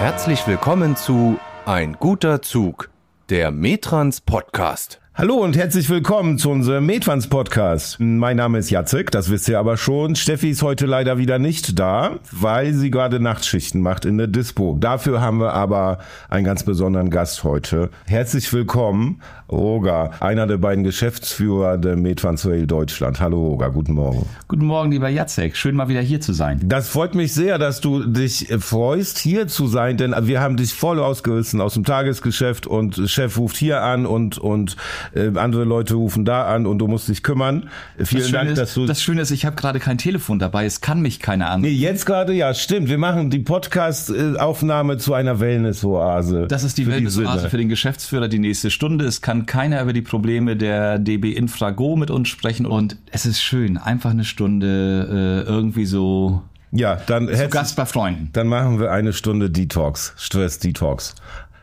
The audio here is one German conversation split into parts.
Herzlich willkommen zu Ein guter Zug, der Metrans Podcast. Hallo und herzlich willkommen zu unserem Metrans Podcast. Mein Name ist Jacek, das wisst ihr aber schon. Steffi ist heute leider wieder nicht da, weil sie gerade Nachtschichten macht in der Dispo. Dafür haben wir aber einen ganz besonderen Gast heute. Herzlich willkommen, Roger, einer der beiden Geschäftsführer der Metrans Rail Deutschland. Hallo Roger, guten Morgen. Guten Morgen, lieber Jacek. Schön mal wieder hier zu sein. Das freut mich sehr, dass du dich freust, hier zu sein, denn wir haben dich voll ausgerissen aus dem Tagesgeschäft und Chef ruft hier an und andere Leute rufen da an und du musst dich kümmern. Vielen Dank, dass du... Das Schöne ist, ich habe gerade kein Telefon dabei, es kann mich keiner anrufen. Nee, jetzt gerade, ja, stimmt. Wir machen die Podcast-Aufnahme zu einer Wellness-Oase. Das ist die Wellness-Oase für den Geschäftsführer die nächste Stunde. Es kann keiner über die Probleme der DB Infrago mit uns sprechen und es ist schön, einfach eine Stunde irgendwie so... Ja, dann zu Gast bei Freunden. Dann machen wir eine Stunde Detox, Stress-Detox.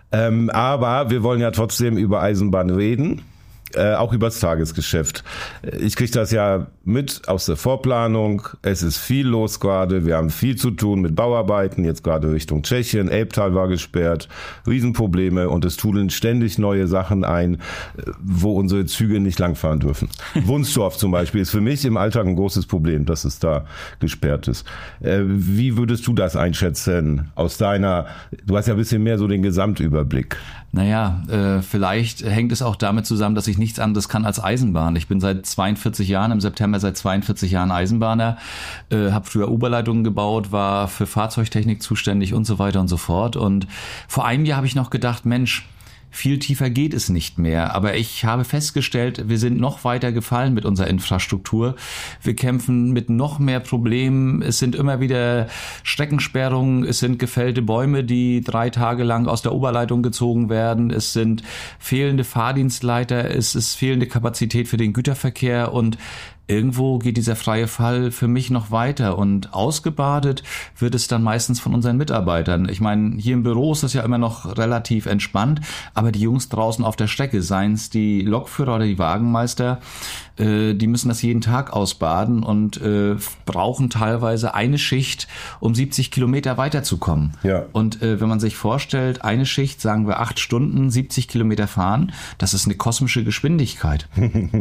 Aber wir wollen ja trotzdem über Eisenbahn reden, auch über das Tagesgeschäft. Ich kriege das ja mit aus der Vorplanung. Es ist viel los gerade. Wir haben viel zu tun mit Bauarbeiten, jetzt gerade Richtung Tschechien. Elbtal war gesperrt, Riesenprobleme und es trudeln ständig neue Sachen ein, wo unsere Züge nicht langfahren dürfen. Wunsdorf zum Beispiel ist für mich im Alltag ein großes Problem, dass es da gesperrt ist. Wie würdest du das einschätzen aus du hast ja ein bisschen mehr so den Gesamtüberblick. Naja, vielleicht hängt es auch damit zusammen, dass ich nichts anderes kann als Eisenbahn. Ich bin seit 42 Jahren, im September seit 42 Jahren Eisenbahner, habe früher Oberleitungen gebaut, war für Fahrzeugtechnik zuständig und so weiter und so fort. Und vor einem Jahr habe ich noch gedacht, Mensch, viel tiefer geht es nicht mehr. Aber ich habe festgestellt, wir sind noch weiter gefallen mit unserer Infrastruktur. Wir kämpfen mit noch mehr Problemen. Es sind immer wieder Streckensperrungen. Es sind gefällte Bäume, die 3 Tage lang aus der Oberleitung gezogen werden. Es sind fehlende Fahrdienstleiter. Es ist fehlende Kapazität für den Güterverkehr und irgendwo geht dieser freie Fall für mich noch weiter und ausgebadet wird es dann meistens von unseren Mitarbeitern. Ich meine, hier im Büro ist das ja immer noch relativ entspannt, aber die Jungs draußen auf der Strecke, seien es die Lokführer oder die Wagenmeister, die müssen das jeden Tag ausbaden und brauchen teilweise eine Schicht, um 70 Kilometer weiterzukommen. Ja. Und wenn man sich vorstellt, eine Schicht, sagen wir 8 Stunden, 70 Kilometer fahren, das ist eine kosmische Geschwindigkeit.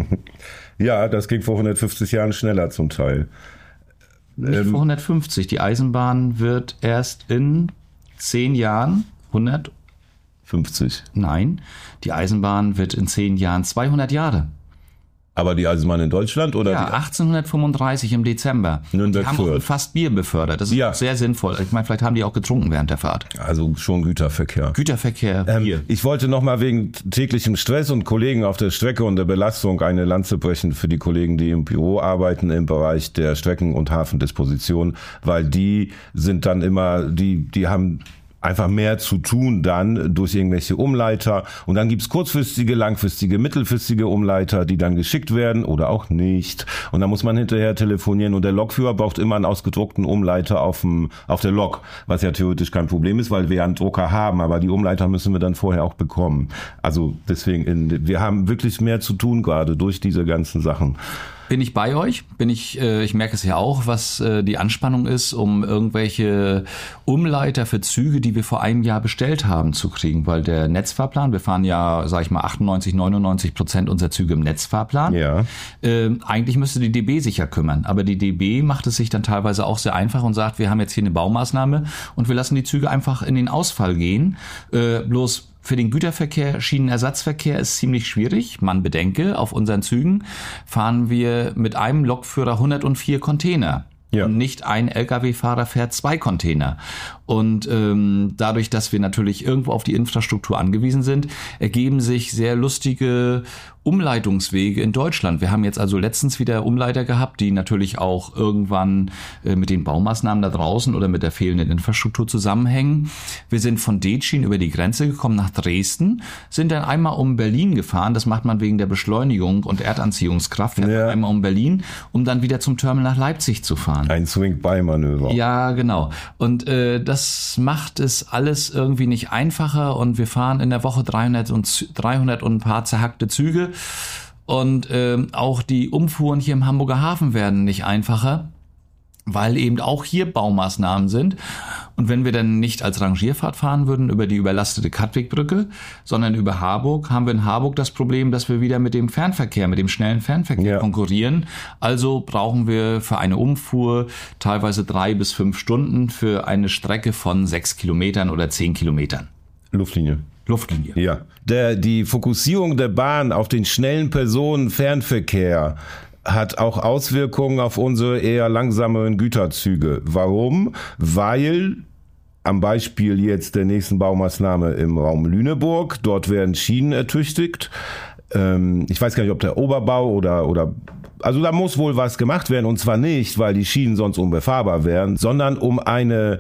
Ja, das ging vor 150 Jahren schneller zum Teil. Nicht vor 150. Die Eisenbahn wird erst in 10 Jahren 150. Nein, die Eisenbahn wird in 10 Jahren 200 Jahre. Aber die Eisenbahn in Deutschland oder? Ja, 1835 im Dezember. Nürnberg die haben auch fast Bier befördert. Das ist auch sehr sinnvoll. Ich meine, vielleicht haben die auch getrunken während der Fahrt. Also schon Güterverkehr. Bier. Ich wollte noch mal wegen täglichem Stress und Kollegen auf der Strecke und der Belastung eine Lanze brechen für die Kollegen, die im Büro arbeiten im Bereich der Strecken- und Hafendisposition, weil die sind dann immer, die haben einfach mehr zu tun dann durch irgendwelche Umleiter und dann gibt's kurzfristige, langfristige, mittelfristige Umleiter, die dann geschickt werden oder auch nicht und dann muss man hinterher telefonieren und der Lokführer braucht immer einen ausgedruckten Umleiter auf der Lok, was ja theoretisch kein Problem ist, weil wir ja einen Drucker haben, aber die Umleiter müssen wir dann vorher auch bekommen. Also deswegen, wir haben wirklich mehr zu tun gerade durch diese ganzen Sachen. Bin ich bei euch? Ich merke es ja auch, was die Anspannung ist, um irgendwelche Umleiter für Züge, die wir vor einem Jahr bestellt haben, zu kriegen, weil der Netzfahrplan, wir fahren ja, sag ich mal, 98-99% unserer Züge im Netzfahrplan. Ja. Eigentlich müsste die DB sich ja kümmern, aber die DB macht es sich dann teilweise auch sehr einfach und sagt, wir haben jetzt hier eine Baumaßnahme und wir lassen die Züge einfach in den Ausfall gehen, bloß für den Güterverkehr, Schienenersatzverkehr ist ziemlich schwierig. Man bedenke, auf unseren Zügen fahren wir mit einem Lokführer 104 Container. Ja. Und nicht ein Lkw-Fahrer fährt 2 Container. Und dadurch, dass wir natürlich irgendwo auf die Infrastruktur angewiesen sind, ergeben sich sehr lustige Umleitungswege in Deutschland. Wir haben jetzt also letztens wieder Umleiter gehabt, die natürlich auch irgendwann mit den Baumaßnahmen da draußen oder mit der fehlenden Infrastruktur zusammenhängen. Wir sind von Detschin über die Grenze gekommen nach Dresden, sind dann einmal um Berlin gefahren. Das macht man wegen der Beschleunigung und Erdanziehungskraft. Ja. Einmal um Berlin, um dann wieder zum Terminal nach Leipzig zu fahren. Ein Swing-by-Manöver. Ja, genau. Und das macht es alles irgendwie nicht einfacher und wir fahren in der Woche 300 und ein paar zerhackte Züge und auch die Umfuhren hier im Hamburger Hafen werden nicht einfacher. weil eben auch hier Baumaßnahmen sind. Und wenn wir dann nicht als Rangierfahrt fahren würden über die überlastete Katwigbrücke, sondern über Harburg, haben wir in Harburg das Problem, dass wir wieder mit dem Fernverkehr, mit dem schnellen Fernverkehr konkurrieren. Also brauchen wir für eine Umfuhr teilweise 3 bis 5 Stunden für eine Strecke von 6 Kilometern oder 10 Kilometern. Luftlinie. Ja. Die Fokussierung der Bahn auf den schnellen Personenfernverkehr hat auch Auswirkungen auf unsere eher langsameren Güterzüge. Warum? Weil am Beispiel jetzt der nächsten Baumaßnahme im Raum Lüneburg, dort werden Schienen ertüchtigt. Ich weiß gar nicht, ob der Oberbau oder also da muss wohl was gemacht werden, und zwar nicht, weil die Schienen sonst unbefahrbar wären, sondern um einen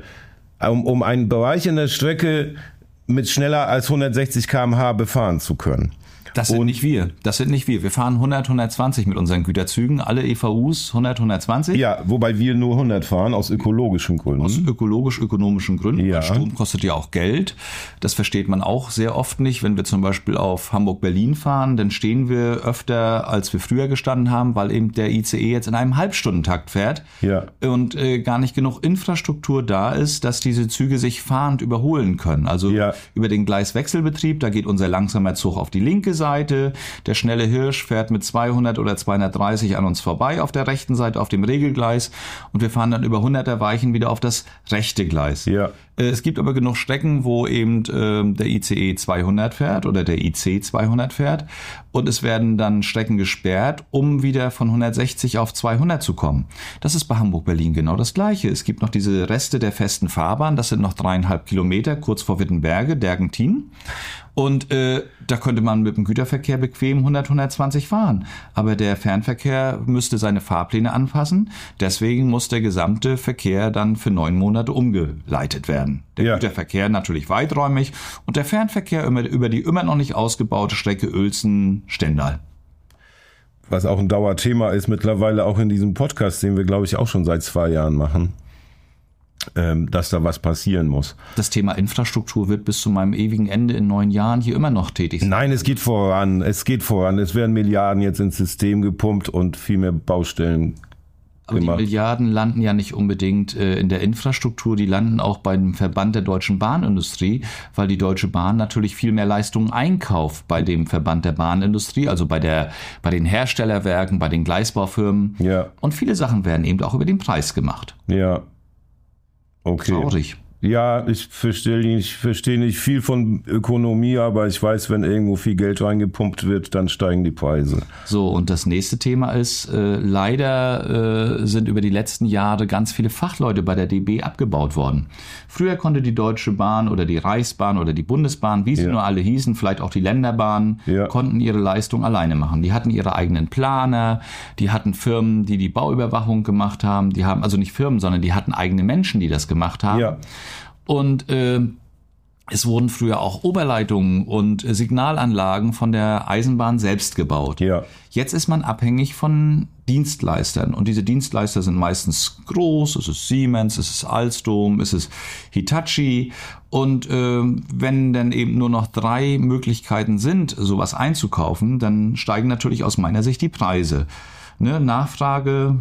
Bereich in der Strecke mit schneller als 160 km/h befahren zu können. Das sind nicht wir. Wir fahren 100, 120 mit unseren Güterzügen. Alle EVUs 100, 120. Ja, wobei wir nur 100 fahren, aus ökologischen Gründen. Aus ökologisch-ökonomischen Gründen. Ja. Strom kostet ja auch Geld. Das versteht man auch sehr oft nicht. Wenn wir zum Beispiel auf Hamburg-Berlin fahren, dann stehen wir öfter, als wir früher gestanden haben, weil eben der ICE jetzt in einem Halbstundentakt fährt. Ja. Und gar nicht genug Infrastruktur da ist, dass diese Züge sich fahrend überholen können. Also über den Gleiswechselbetrieb, da geht unser langsamer Zug auf die linke Seite. Der schnelle Hirsch fährt mit 200 oder 230 an uns vorbei auf der rechten Seite auf dem Regelgleis, und wir fahren dann über 100er Weichen wieder auf das rechte Gleis. Ja. Es gibt aber genug Strecken, wo eben der ICE 200 fährt oder der IC 200 fährt, und es werden dann Strecken gesperrt, um wieder von 160 auf 200 zu kommen. Das ist bei Hamburg-Berlin genau das Gleiche. Es gibt noch diese Reste der festen Fahrbahn, das sind noch 3,5 Kilometer kurz vor Wittenberge, Dergentin. Und da könnte man mit dem Güterverkehr bequem 100, 120 fahren. Aber der Fernverkehr müsste seine Fahrpläne anpassen. Deswegen muss der gesamte Verkehr dann für 9 Monate umgeleitet werden. Der Güterverkehr natürlich weiträumig und der Fernverkehr über die immer noch nicht ausgebaute Strecke Uelzen-Stendal. Was auch ein Dauerthema ist mittlerweile auch in diesem Podcast, den wir, glaube ich, auch schon seit 2 Jahren machen, dass da was passieren muss. Das Thema Infrastruktur wird bis zu meinem ewigen Ende in 9 Jahren hier immer noch tätig sein. Nein, es geht voran. Es werden Milliarden jetzt ins System gepumpt und viel mehr Baustellen aber gemacht. Die Milliarden landen ja nicht unbedingt in der Infrastruktur, die landen auch beim Verband der Deutschen Bahnindustrie, weil die Deutsche Bahn natürlich viel mehr Leistungen einkauft bei dem Verband der Bahnindustrie, also bei den Herstellerwerken, bei den Gleisbaufirmen. Ja. Und viele Sachen werden eben auch über den Preis gemacht. Ja. Okay. Traurig. Ja, ich verstehe nicht viel von Ökonomie, aber ich weiß, wenn irgendwo viel Geld reingepumpt wird, dann steigen die Preise. So, und das nächste Thema ist, leider sind über die letzten Jahre ganz viele Fachleute bei der DB abgebaut worden. Früher konnte die Deutsche Bahn oder die Reichsbahn oder die Bundesbahn, wie sie nur alle hießen, vielleicht auch die Länderbahnen, konnten ihre Leistung alleine machen. Die hatten ihre eigenen Planer, die hatten Firmen, die die Bauüberwachung gemacht haben, die haben, also nicht Firmen, sondern die hatten eigene Menschen, die das gemacht haben. Ja. Und es wurden früher auch Oberleitungen und Signalanlagen von der Eisenbahn selbst gebaut. Ja. Jetzt ist man abhängig von Dienstleistern. Und diese Dienstleister sind meistens groß. Es ist Siemens, es ist Alstom, es ist Hitachi. Und wenn dann eben nur noch 3 Möglichkeiten sind, sowas einzukaufen, dann steigen natürlich aus meiner Sicht die Preise. Ne? Nachfrage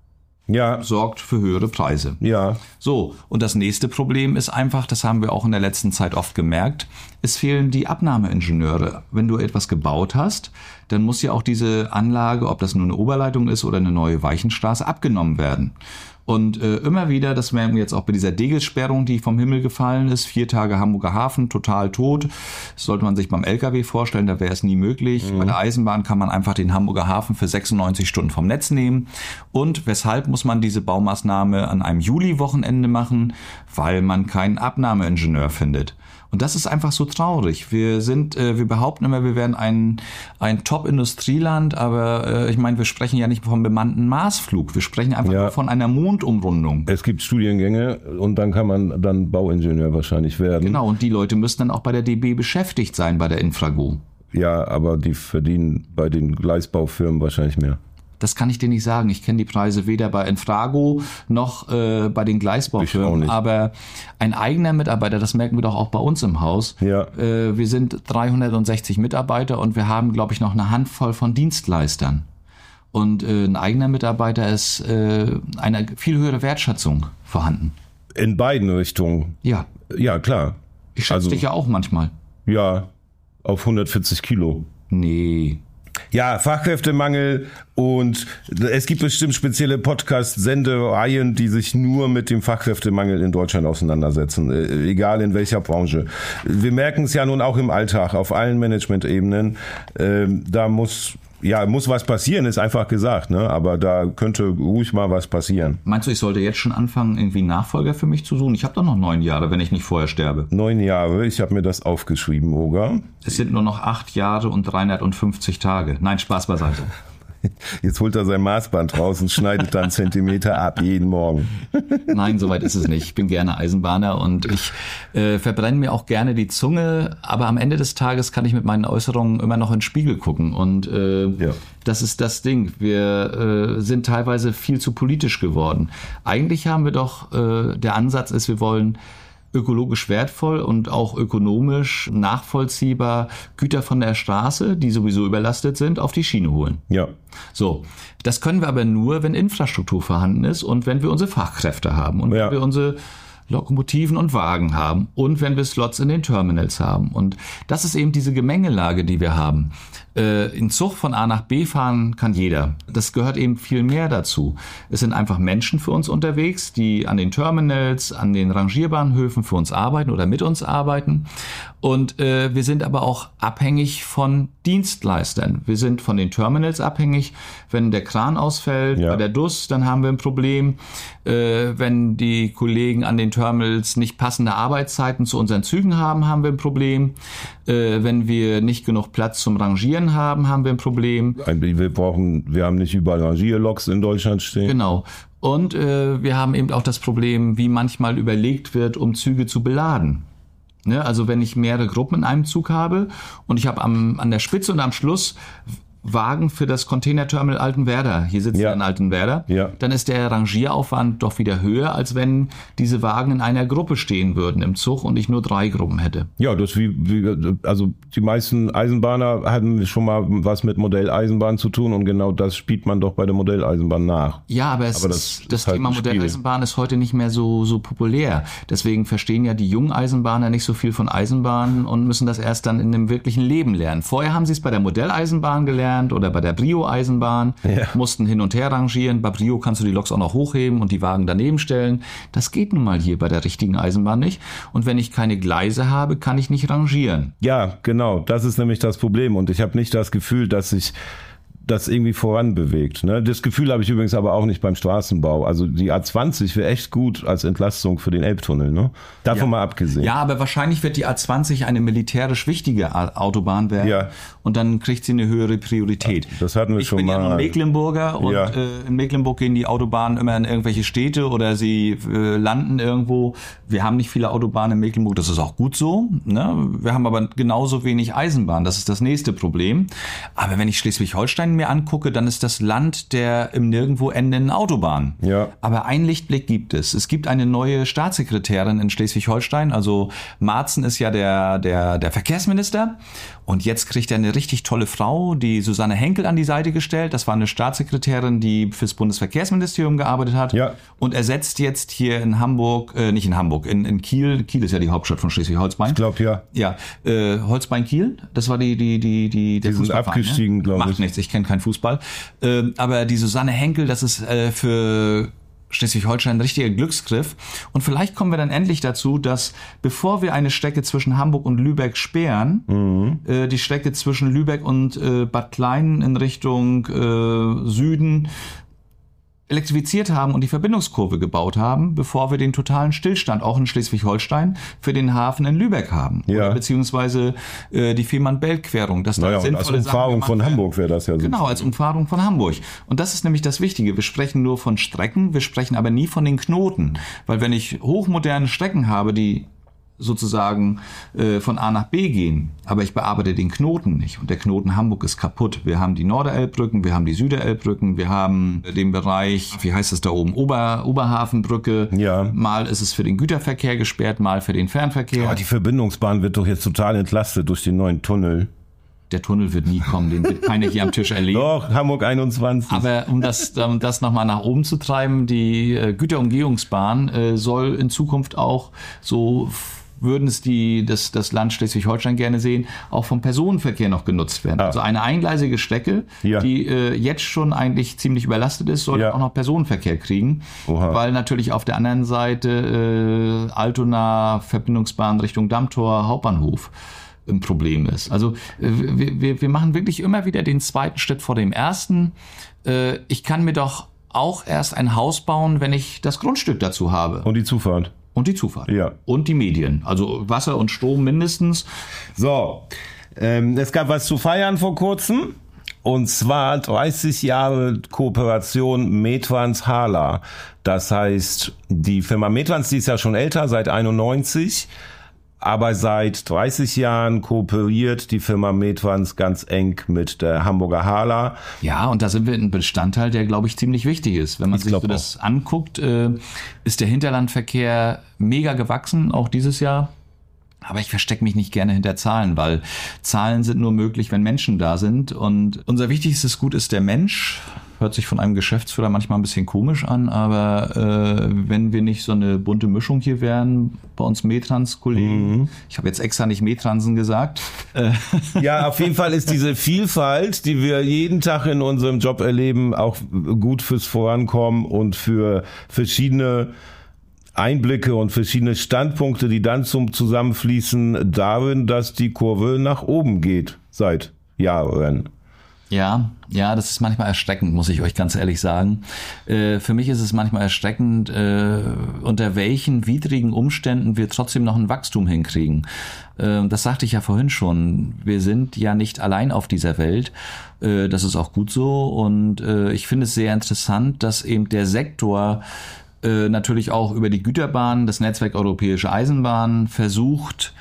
sorgt für höhere Preise. Ja. So, und das nächste Problem ist einfach, das haben wir auch in der letzten Zeit oft gemerkt, es fehlen die Abnahmeingenieure. Wenn du etwas gebaut hast, dann muss ja auch diese Anlage, ob das nur eine Oberleitung ist oder eine neue Weichenstraße, abgenommen werden. Und immer wieder, das merken wir jetzt auch bei dieser Degelsperrung, die vom Himmel gefallen ist, 4 Tage Hamburger Hafen, total tot. Das sollte man sich beim LKW vorstellen, da wäre es nie möglich. Bei der Eisenbahn kann man einfach den Hamburger Hafen für 96 Stunden vom Netz nehmen. Und weshalb muss man diese Baumaßnahme an einem Juli-Wochenende machen? Weil man keinen Abnahmeingenieur findet. Und das ist einfach so traurig. Wir behaupten immer, wir wären ein Top-Industrieland, aber ich meine, wir sprechen ja nicht vom bemannten Marsflug. Wir sprechen einfach nur von einer Mondumrundung. Es gibt Studiengänge und dann kann man dann Bauingenieur wahrscheinlich werden. Genau, und die Leute müssen dann auch bei der DB beschäftigt sein, bei der Infrago. Ja, aber die verdienen bei den Gleisbaufirmen wahrscheinlich mehr. Das kann ich dir nicht sagen. Ich kenne die Preise weder bei Infrago noch bei den Gleisbaufirmen. Aber ein eigener Mitarbeiter, das merken wir doch auch bei uns im Haus. Ja. Wir sind 360 Mitarbeiter und wir haben, glaube ich, noch eine Handvoll von Dienstleistern. und ein eigener Mitarbeiter ist eine viel höhere Wertschätzung vorhanden. In beiden Richtungen. Ja. Ja, klar. Ich schätze dich ja auch manchmal. Ja, auf 140 Kilo. Nee. Ja, Fachkräftemangel, und es gibt bestimmt spezielle Podcast-Sendereiien, die sich nur mit dem Fachkräftemangel in Deutschland auseinandersetzen, egal in welcher Branche. Wir merken es ja nun auch im Alltag, auf allen Management-Ebenen. Da muss was passieren, ist einfach gesagt, ne? Aber da könnte ruhig mal was passieren. Meinst du, ich sollte jetzt schon anfangen, irgendwie einen Nachfolger für mich zu suchen? Ich habe doch noch 9 Jahre, wenn ich nicht vorher sterbe. 9 Jahre, ich habe mir das aufgeschrieben, Oga. Es sind nur noch 8 Jahre und 350 Tage. Nein, Spaß beiseite. Jetzt holt er sein Maßband raus und schneidet dann Zentimeter ab jeden Morgen. Nein, soweit ist es nicht. Ich bin gerne Eisenbahner und ich verbrenne mir auch gerne die Zunge, aber am Ende des Tages kann ich mit meinen Äußerungen immer noch in den Spiegel gucken und das ist das Ding. Wir sind teilweise viel zu politisch geworden. Eigentlich haben wir doch, der Ansatz ist, wir wollen ökologisch wertvoll und auch ökonomisch nachvollziehbar Güter von der Straße, die sowieso überlastet sind, auf die Schiene holen. Ja. So, das können wir aber nur, wenn Infrastruktur vorhanden ist und wenn wir unsere Fachkräfte haben und wenn wir unsere Lokomotiven und Wagen haben und wenn wir Slots in den Terminals haben. Und das ist eben diese Gemengelage, die wir haben. In Zug von A nach B fahren kann jeder. Das gehört eben viel mehr dazu. Es sind einfach Menschen für uns unterwegs, die an den Terminals, an den Rangierbahnhöfen für uns arbeiten oder mit uns arbeiten. Und wir sind aber auch abhängig von Dienstleistern. Wir sind von den Terminals abhängig. Wenn der Kran ausfällt, bei der DUS, dann haben wir ein Problem. Wenn die Kollegen an den Terminals nicht passende Arbeitszeiten zu unseren Zügen haben, haben wir ein Problem. Wenn wir nicht genug Platz zum Rangieren haben wir ein Problem. Wir haben nicht überall Rangierloks in Deutschland stehen. Genau. Und wir haben eben auch das Problem, wie manchmal überlegt wird, um Züge zu beladen. Ne? Also wenn ich mehrere Gruppen in einem Zug habe und ich habe an der Spitze und am Schluss Wagen für das Containerterminal Altenwerder, hier sitzt in Altenwerder, dann ist der Rangieraufwand doch wieder höher, als wenn diese Wagen in einer Gruppe stehen würden im Zug und ich nur 3 Gruppen hätte. Ja, das also die meisten Eisenbahner hatten schon mal was mit Modelleisenbahn zu tun und genau das spielt man doch bei der Modelleisenbahn nach. Ja, aber das Thema halt Modelleisenbahn ist heute nicht mehr so populär. Deswegen verstehen ja die jungen Eisenbahner nicht so viel von Eisenbahnen und müssen das erst dann in dem wirklichen Leben lernen. Vorher haben sie es bei der Modelleisenbahn gelernt oder bei der Brio-Eisenbahn, mussten hin und her rangieren. Bei Brio kannst du die Loks auch noch hochheben und die Wagen daneben stellen. Das geht nun mal hier bei der richtigen Eisenbahn nicht. Und wenn ich keine Gleise habe, kann ich nicht rangieren. Ja, genau. Das ist nämlich das Problem. Und ich habe nicht das Gefühl, dass sich das irgendwie voranbewegt. Ne? Das Gefühl habe ich übrigens aber auch nicht beim Straßenbau. Also die A20 wäre echt gut als Entlastung für den Elbtunnel. Ne? Davon mal abgesehen. Ja, aber wahrscheinlich wird die A20 eine militärisch wichtige Autobahn werden. Ja. Und dann kriegt sie eine höhere Priorität. Das hatten wir schon mal. Ich bin ja nur Mecklenburger und in Mecklenburg gehen die Autobahnen immer in irgendwelche Städte oder sie landen irgendwo. Wir haben nicht viele Autobahnen in Mecklenburg, das ist auch gut so. Ne? Wir haben aber genauso wenig Eisenbahn, das ist das nächste Problem. Aber wenn ich Schleswig-Holstein mir angucke, dann ist das Land der im Nirgendwo endenden Autobahn. Ja. Aber einen Lichtblick gibt es. Es gibt eine neue Staatssekretärin in Schleswig-Holstein. Also Marzen ist ja der Verkehrsminister. Und jetzt kriegt er eine richtig tolle Frau, die Susanne Henkel an die Seite gestellt. Das war eine Staatssekretärin, die fürs Bundesverkehrsministerium gearbeitet hat. Ja. Und ersetzt jetzt hier in Hamburg, nicht in Hamburg, in Kiel. Kiel ist ja die Hauptstadt von Schleswig-Holstein. Ich glaube, ja. Ja, Holstein-Kiel, das war der die sind abgestiegen, ne? Glaube ich. Macht nichts, ich kenne keinen Fußball. Aber die Susanne Henkel, das ist für Schleswig-Holstein ein richtiger Glücksgriff. Und vielleicht kommen wir dann endlich dazu, dass bevor wir eine Strecke zwischen Hamburg und Lübeck sperren, die Strecke zwischen Lübeck und Bad Kleinen in Richtung Süden elektrifiziert haben und die Verbindungskurve gebaut haben, bevor wir den totalen Stillstand auch in Schleswig-Holstein für den Hafen in Lübeck haben. Ja. Oder beziehungsweise die Fehmarn-Belt-Querung. Als Umfahrung von Hamburg wäre das ja so. Genau, als Umfahrung von Hamburg. Und das ist nämlich das Wichtige. Wir sprechen nur von Strecken, wir sprechen aber nie von den Knoten. Weil wenn ich hochmoderne Strecken habe, die sozusagen von A nach B gehen, aber ich bearbeite den Knoten nicht und der Knoten Hamburg ist kaputt. Wir haben die Norderelbbrücken, wir haben die Süderelbbrücken, wir haben den Bereich, wie heißt es da oben, Oberhafenbrücke. Ja. Mal ist es für den Güterverkehr gesperrt, mal für den Fernverkehr. Aber die Verbindungsbahn wird doch jetzt total entlastet durch den neuen Tunnel. der Tunnel wird nie kommen, den wird keiner hier am Tisch erleben. Doch, Hamburg 21. Aber um das nochmal nach oben zu treiben, die Güterumgehungsbahn soll in Zukunft auch, so würden es das Land Schleswig-Holstein gerne sehen, auch vom Personenverkehr noch genutzt werden. Also eine eingleisige Strecke, die jetzt schon eigentlich ziemlich überlastet ist, soll auch noch Personenverkehr kriegen. Weil natürlich auf der anderen Seite Altona, Verbindungsbahn Richtung Dammtor, Hauptbahnhof ein Problem ist. Also wir machen wirklich immer wieder den zweiten Schritt vor dem ersten. Ich kann mir doch auch erst ein Haus bauen, wenn ich das Grundstück dazu habe. Und die Zufahrt. Und die Zufahrt. Ja. Und die Medien. Also Wasser und Strom mindestens. So, es gab was zu feiern vor kurzem. Und zwar 30 Jahre Kooperation Metrans-Hala. Das heißt, die Firma Metrans, die ist ja schon älter, seit 91. Aber seit 30 Jahren kooperiert die Firma Metrans ganz eng mit der Hamburger Hala. Ja, und da sind wir ein Bestandteil, der, glaube ich, ziemlich wichtig ist. Wenn man sich so das anguckt, ist der Hinterlandverkehr mega gewachsen, auch dieses Jahr. Aber ich verstecke mich nicht gerne hinter Zahlen, weil Zahlen sind nur möglich, wenn Menschen da sind. Und unser wichtigstes Gut ist der Mensch. Hört sich von einem Geschäftsführer manchmal ein bisschen komisch an, aber wenn wir nicht so eine bunte Mischung hier wären, bei uns Metrans-Kollegen, ich habe jetzt extra nicht Metransen gesagt. Ja, auf jeden Fall ist diese Vielfalt, die wir jeden Tag in unserem Job erleben, auch gut fürs Vorankommen und für verschiedene Einblicke und verschiedene Standpunkte, die dann zum Zusammenfließen darin, dass die Kurve nach oben geht seit Jahren. Ja, das ist manchmal erschreckend, muss ich euch ganz ehrlich sagen. Für mich ist es manchmal erschreckend, unter welchen widrigen Umständen wir trotzdem noch ein Wachstum hinkriegen. Das sagte ich ja vorhin schon. Wir sind ja nicht allein auf dieser Welt. Das ist auch gut so. Und ich finde es sehr interessant, dass eben der Sektor natürlich auch über die Güterbahn, das Netzwerk Europäische Eisenbahn versucht,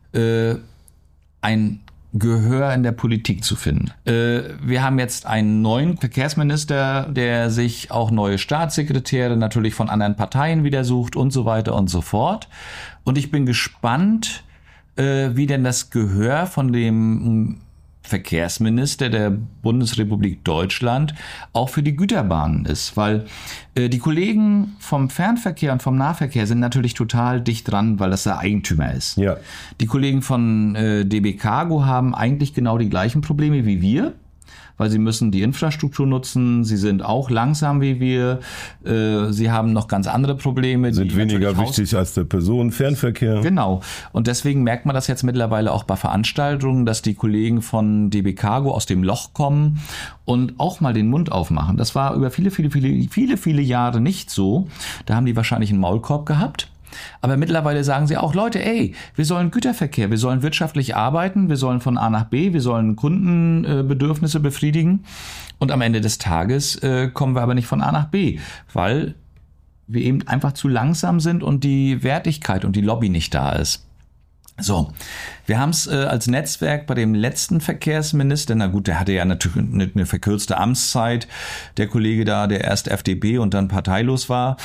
ein Gehör in der Politik zu finden. Wir haben jetzt einen neuen Verkehrsminister, der sich auch neue Staatssekretäre natürlich von anderen Parteien wieder sucht und so weiter und so fort. Und ich bin gespannt, wie denn das Gehör von dem Verkehrsminister der Bundesrepublik Deutschland auch für die Güterbahnen ist, weil die Kollegen vom Fernverkehr und vom Nahverkehr sind natürlich total dicht dran, weil das der Eigentümer ist. Ja. Die Kollegen von DB Cargo haben eigentlich genau die gleichen Probleme wie wir, weil sie müssen die Infrastruktur nutzen, sie sind auch langsam wie wir, sie haben noch ganz andere Probleme. Sind weniger wichtig als der Personenfernverkehr. Genau, und deswegen merkt man das jetzt mittlerweile auch bei Veranstaltungen, dass die Kollegen von DB Cargo aus dem Loch kommen und auch mal den Mund aufmachen. Das war über viele Jahre nicht so. Da haben die wahrscheinlich einen Maulkorb gehabt. Aber mittlerweile sagen sie auch, Leute, wir sollen Güterverkehr, wir sollen wirtschaftlich arbeiten, wir sollen von A nach B, wir sollen Kundenbedürfnisse befriedigen. Und am Ende des Tages kommen wir aber nicht von A nach B, weil wir eben einfach zu langsam sind und die Wertigkeit und die Lobby nicht da ist. So, wir haben es als Netzwerk bei dem letzten Verkehrsminister, na gut, der hatte ja natürlich eine verkürzte Amtszeit, der Kollege da, der erst FDP und dann parteilos war,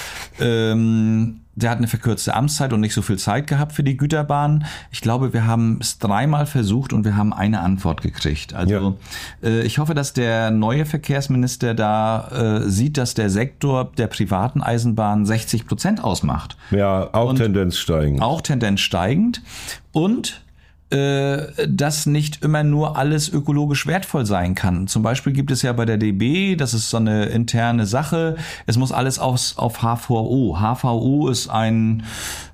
der hat eine verkürzte Amtszeit und nicht so viel Zeit gehabt für die Güterbahn. Ich glaube, wir haben es 3-mal versucht und wir haben eine Antwort gekriegt. Also ich hoffe, dass der neue Verkehrsminister da sieht, dass der Sektor der privaten Eisenbahn 60% ausmacht. Ja, auch Tendenz steigend. Auch Tendenz steigend. Und dass nicht immer nur alles ökologisch wertvoll sein kann. Zum Beispiel gibt es ja bei der DB, das ist so eine interne Sache, es muss alles auf HVO. HVO ist ein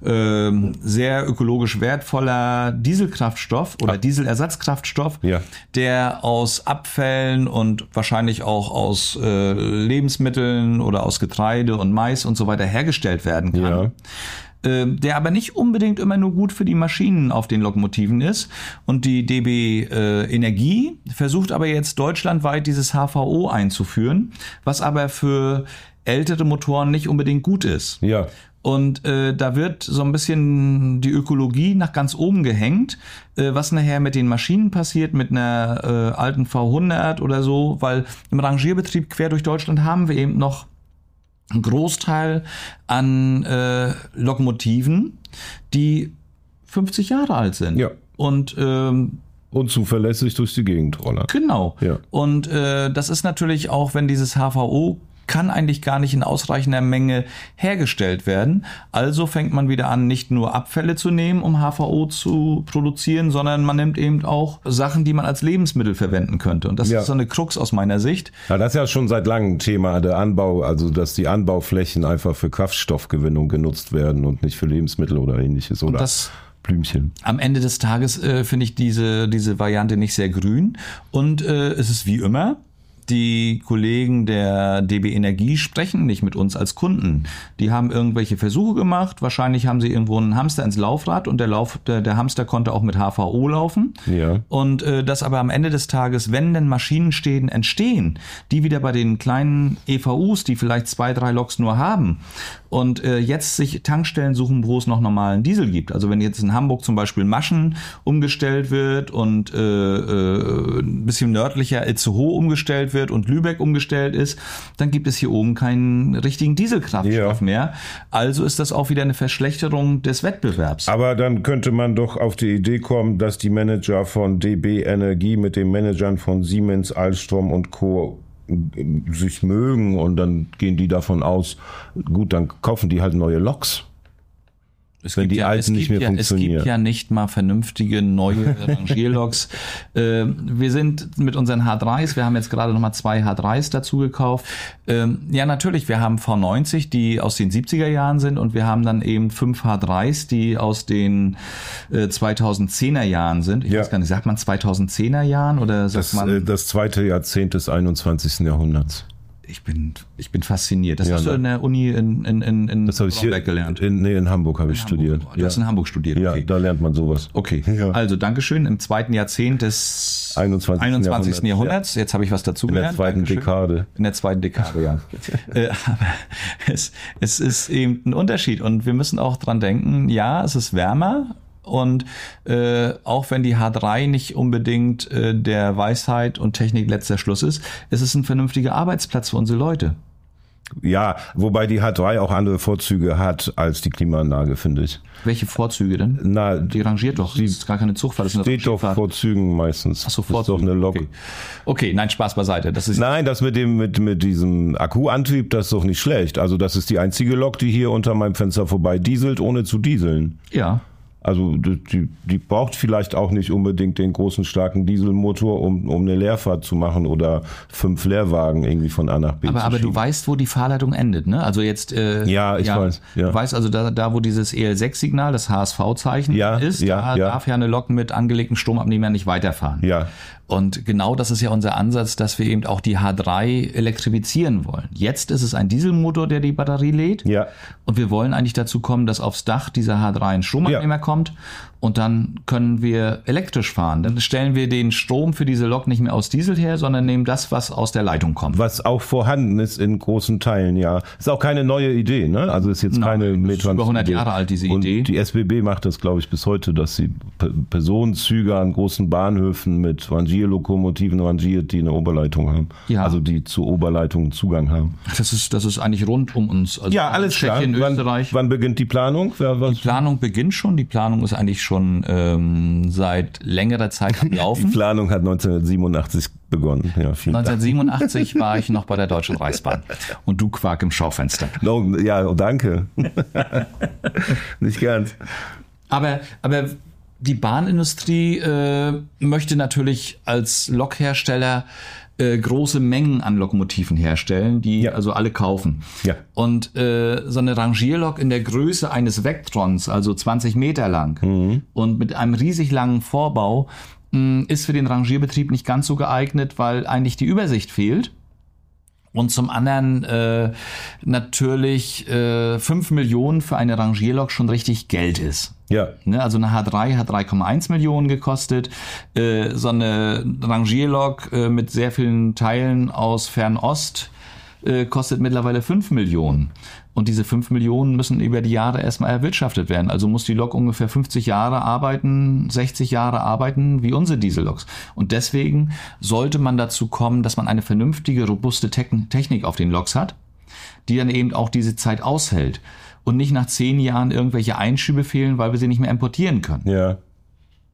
sehr ökologisch wertvoller Dieselkraftstoff oder Dieselersatzkraftstoff, der aus Abfällen und wahrscheinlich auch aus Lebensmitteln oder aus Getreide und Mais und so weiter hergestellt werden kann. Ja. Der aber nicht unbedingt immer nur gut für die Maschinen auf den Lokomotiven ist. Und die DB Energie versucht aber jetzt deutschlandweit dieses HVO einzuführen, was aber für ältere Motoren nicht unbedingt gut ist. Ja. Und da wird so ein bisschen die Ökologie nach ganz oben gehängt, was nachher mit den Maschinen passiert, mit einer alten V100 oder so, weil im Rangierbetrieb quer durch Deutschland haben wir eben noch ein Großteil an Lokomotiven, die 50 Jahre alt sind. Ja. Und unzuverlässig durch die Gegend rollern. Genau. Ja. Und das ist natürlich auch, wenn dieses HVO kann eigentlich gar nicht in ausreichender Menge hergestellt werden. Also fängt man wieder an, nicht nur Abfälle zu nehmen, um HVO zu produzieren, sondern man nimmt eben auch Sachen, die man als Lebensmittel verwenden könnte. Und das ist so eine Krux aus meiner Sicht. Ja, das ist ja schon seit langem Thema, der Anbau, also dass die Anbauflächen einfach für Kraftstoffgewinnung genutzt werden und nicht für Lebensmittel oder ähnliches. Oder das Blümchen. Am Ende des Tages finde ich diese Variante nicht sehr grün. Und es ist wie immer, die Kollegen der DB Energie sprechen nicht mit uns als Kunden. Die haben irgendwelche Versuche gemacht. Wahrscheinlich haben sie irgendwo einen Hamster ins Laufrad und der Hamster konnte auch mit HVO laufen. Ja. Und dass aber am Ende des Tages, wenn denn Maschinenstäden entstehen, die wieder bei den kleinen EVUs, die vielleicht 2, 3 Loks nur haben und jetzt sich Tankstellen suchen, wo es noch normalen Diesel gibt. Also wenn jetzt in Hamburg zum Beispiel Maschen umgestellt wird und ein bisschen nördlicher Itzehoe umgestellt wird und Lübeck umgestellt ist, dann gibt es hier oben keinen richtigen Dieselkraftstoff mehr. Also ist das auch wieder eine Verschlechterung des Wettbewerbs. Aber dann könnte man doch auf die Idee kommen, dass die Manager von DB Energie mit den Managern von Siemens, Alstom und Co. sich mögen und dann gehen die davon aus, gut, dann kaufen die halt neue Loks. Wenn die alten nicht mehr funktionieren. Es gibt ja nicht mal vernünftige neue Rangierloks. Wir sind mit unseren H3s, wir haben jetzt gerade nochmal 2 H3s dazu gekauft. Ja, natürlich, wir haben V90, die aus den 70er Jahren sind und wir haben dann eben 5 H3s, die aus den 2010er Jahren sind. Ich weiß gar nicht, sagt man 2010er Jahren oder sagt man... Das zweite Jahrzehnt des 21. Jahrhunderts. Ich bin fasziniert. Das hast du in der Uni in das habe ich hier gelernt. In Hamburg habe ich studiert. Du hast in Hamburg studiert. Okay. Ja, da lernt man sowas. Okay, also Dankeschön. Im zweiten Jahrzehnt des 21. Jahrhunderts. Ja. Jetzt habe ich was dazu gelernt. In der zweiten Dekade. In der zweiten Dekade, ja. Aber es ist eben ein Unterschied. Und wir müssen auch dran denken, ja, es ist wärmer. Und auch wenn die H3 nicht unbedingt der Weisheit und Technik letzter Schluss ist, es ist ein vernünftiger Arbeitsplatz für unsere Leute. Ja, wobei die H3 auch andere Vorzüge hat als die Klimaanlage, finde ich. Welche Vorzüge denn? Na, die rangiert doch. Das ist gar keine Zugfahrt. Das ist eine steht doch Vorzügen meistens. Ach so, Vorzüge. Das ist doch eine Lok. Okay, nein, Spaß beiseite. Nein, das mit diesem Akkuantrieb, das ist doch nicht schlecht. Also das ist die einzige Lok, die hier unter meinem Fenster vorbei dieselt, ohne zu dieseln. Ja. Also die braucht vielleicht auch nicht unbedingt den großen, starken Dieselmotor, um eine Leerfahrt zu machen oder 5 Leerwagen irgendwie von A nach B zu schieben. Aber du weißt, wo die Fahrleitung endet, ne? Also jetzt... ja, ich weiß. Ja. Du weißt also, da wo dieses EL6-Signal, das HSV-Zeichen ist, da darf ja eine Lok mit angelegtem Stromabnehmer nicht weiterfahren. Ja. Und genau das ist ja unser Ansatz, dass wir eben auch die H3 elektrifizieren wollen. Jetzt ist es ein Dieselmotor, der die Batterie lädt. Ja. Und wir wollen eigentlich dazu kommen, dass aufs Dach dieser H3 ein Stromabnehmer kommt. Und dann können wir elektrisch fahren. Dann stellen wir den Strom für diese Lok nicht mehr aus Diesel her, sondern nehmen das, was aus der Leitung kommt. Was auch vorhanden ist in großen Teilen, ja. Ist auch keine neue Idee, ne? Also ist jetzt keine Metrans. Ist über 100 Jahre alt, diese Idee. Und die SBB macht das, glaube ich, bis heute, dass sie Personenzüge an großen Bahnhöfen mit Rangierlokomotiven rangiert, die eine Oberleitung haben. Ja. Also die zu Oberleitungen Zugang haben. Das ist eigentlich rund um uns. Also ja, alles klar. In Österreich. Wann beginnt die Planung? Die Planung beginnt schon. Die Planung ist eigentlich schon seit längerer Zeit am Laufen. Die Planung hat 1987 begonnen. Ja, 1987 war ich noch bei der Deutschen Reichsbahn und du Quark im Schaufenster. No, ja, danke. Nicht ganz. Aber die Bahnindustrie möchte natürlich als Lokhersteller große Mengen an Lokomotiven herstellen, die also alle kaufen. Ja. Und so eine Rangierlok in der Größe eines Vectrons, also 20 Meter lang und mit einem riesig langen Vorbau, ist für den Rangierbetrieb nicht ganz so geeignet, weil eigentlich die Übersicht fehlt. Und zum anderen natürlich 5 Millionen für eine Rangierlok schon richtig Geld ist. Ja. Also eine H3 hat 3,1 Millionen gekostet. So eine Rangierlok mit sehr vielen Teilen aus Fernost kostet mittlerweile 5 Millionen. Und diese 5 Millionen müssen über die Jahre erstmal erwirtschaftet werden. Also muss die Lok ungefähr 50 Jahre arbeiten, 60 Jahre arbeiten, wie unsere Dieselloks. Und deswegen sollte man dazu kommen, dass man eine vernünftige, robuste Technik auf den Loks hat, die dann eben auch diese Zeit aushält. Und nicht nach 10 Jahren irgendwelche Einschübe fehlen, weil wir sie nicht mehr importieren können. Ja.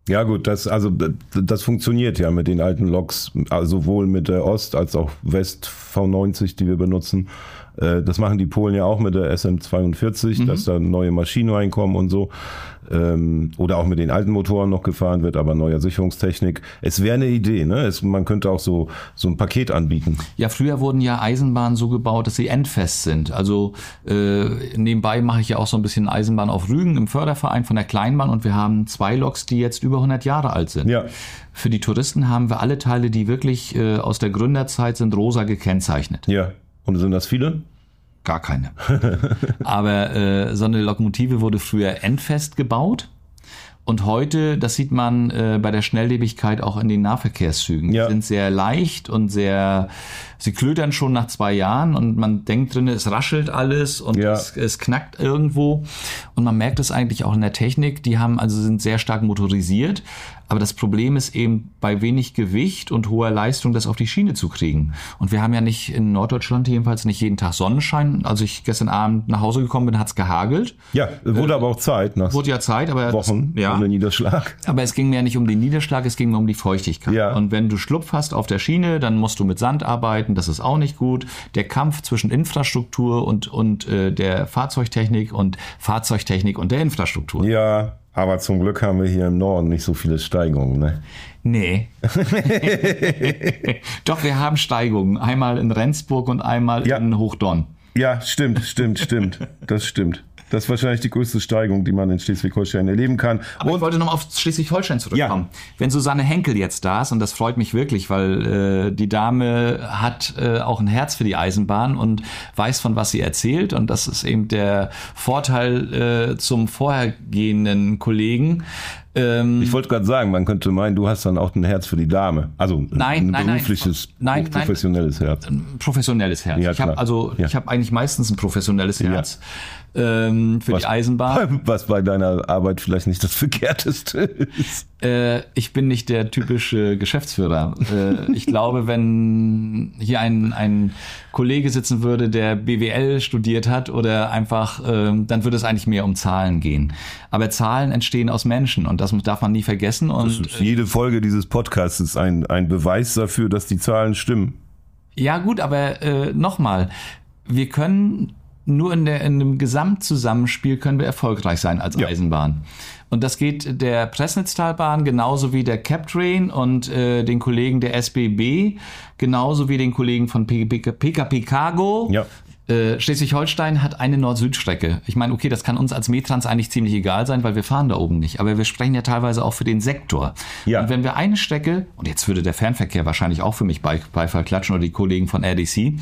Ja gut, das funktioniert ja mit den alten Loks, also sowohl mit der Ost- als auch West V90, die wir benutzen. Das machen die Polen ja auch mit der SM42, dass da neue Maschinen reinkommen und so. Oder auch mit den alten Motoren noch gefahren wird, aber neuer Sicherungstechnik. Es wäre eine Idee, ne? Man könnte auch so ein Paket anbieten. Ja, früher wurden ja Eisenbahnen so gebaut, dass sie endfest sind. Also nebenbei mache ich ja auch so ein bisschen Eisenbahn auf Rügen im Förderverein von der Kleinbahn und wir haben 2 Loks, die jetzt über 100 Jahre alt sind. Ja. Für die Touristen haben wir alle Teile, die wirklich aus der Gründerzeit sind, rosa gekennzeichnet. Ja. Und sind das viele? Gar keine. Aber so eine Lokomotive wurde früher endfest gebaut. Und heute, das sieht man bei der Schnelllebigkeit auch in den Nahverkehrszügen. Ja. Die sind sehr leicht und sie klötern schon nach 2 Jahren und man denkt drin, es raschelt alles und es knackt irgendwo. Und man merkt es eigentlich auch in der Technik, sind sehr stark motorisiert. Aber das Problem ist eben, bei wenig Gewicht und hoher Leistung das auf die Schiene zu kriegen. Und wir haben ja nicht in Norddeutschland jedenfalls nicht jeden Tag Sonnenschein. Als ich gestern Abend nach Hause gekommen bin, hat's gehagelt. Ja, wurde aber auch Zeit. Wurde ja Zeit, aber Wochen ohne Niederschlag. Aber es ging mir ja nicht um den Niederschlag, es ging mir um die Feuchtigkeit. Ja. Und wenn du Schlupf hast auf der Schiene, dann musst du mit Sand arbeiten, das ist auch nicht gut. Der Kampf zwischen Infrastruktur und der Fahrzeugtechnik und der Infrastruktur. Ja, aber zum Glück haben wir hier im Norden nicht so viele Steigungen, ne? Nee. Doch, wir haben Steigungen. Einmal in Rendsburg und einmal in Hochdorn. Ja, stimmt. Das stimmt. Das ist wahrscheinlich die größte Steigung, die man in Schleswig-Holstein erleben kann. Aber ich wollte noch mal auf Schleswig-Holstein zurückkommen. Ja. Wenn Susanne Henkel jetzt da ist, und das freut mich wirklich, weil die Dame hat auch ein Herz für die Eisenbahn und weiß, von was sie erzählt. Und das ist eben der Vorteil zum vorhergehenden Kollegen. Ich wollte gerade sagen, man könnte meinen, du hast dann auch ein Herz für die Dame. Also ein berufliches, professionelles Herz. Ein professionelles Herz. Ja, ich habe eigentlich meistens ein professionelles Herz. Für die Eisenbahn. Was bei deiner Arbeit vielleicht nicht das Verkehrteste ist. Ich bin nicht der typische Geschäftsführer. Ich glaube, wenn hier ein Kollege sitzen würde, der BWL studiert hat oder einfach, dann würde es eigentlich mehr um Zahlen gehen. Aber Zahlen entstehen aus Menschen und das darf man nie vergessen. Und jede Folge dieses Podcasts ist ein Beweis dafür, dass die Zahlen stimmen. Ja gut, aber nochmal, wir können nur in einem Gesamtzusammenspiel können wir erfolgreich sein als Eisenbahn. Und das geht der Pressnitztalbahn genauso wie der Captrain und den Kollegen der SBB, genauso wie den Kollegen von PKP Cargo. Ja. Schleswig-Holstein hat eine Nord-Süd-Strecke. Ich meine, okay, das kann uns als Metrans eigentlich ziemlich egal sein, weil wir fahren da oben nicht. Aber wir sprechen ja teilweise auch für den Sektor. Ja. Und wenn wir eine Strecke, und jetzt würde der Fernverkehr wahrscheinlich auch für mich Beifall klatschen oder die Kollegen von RDC,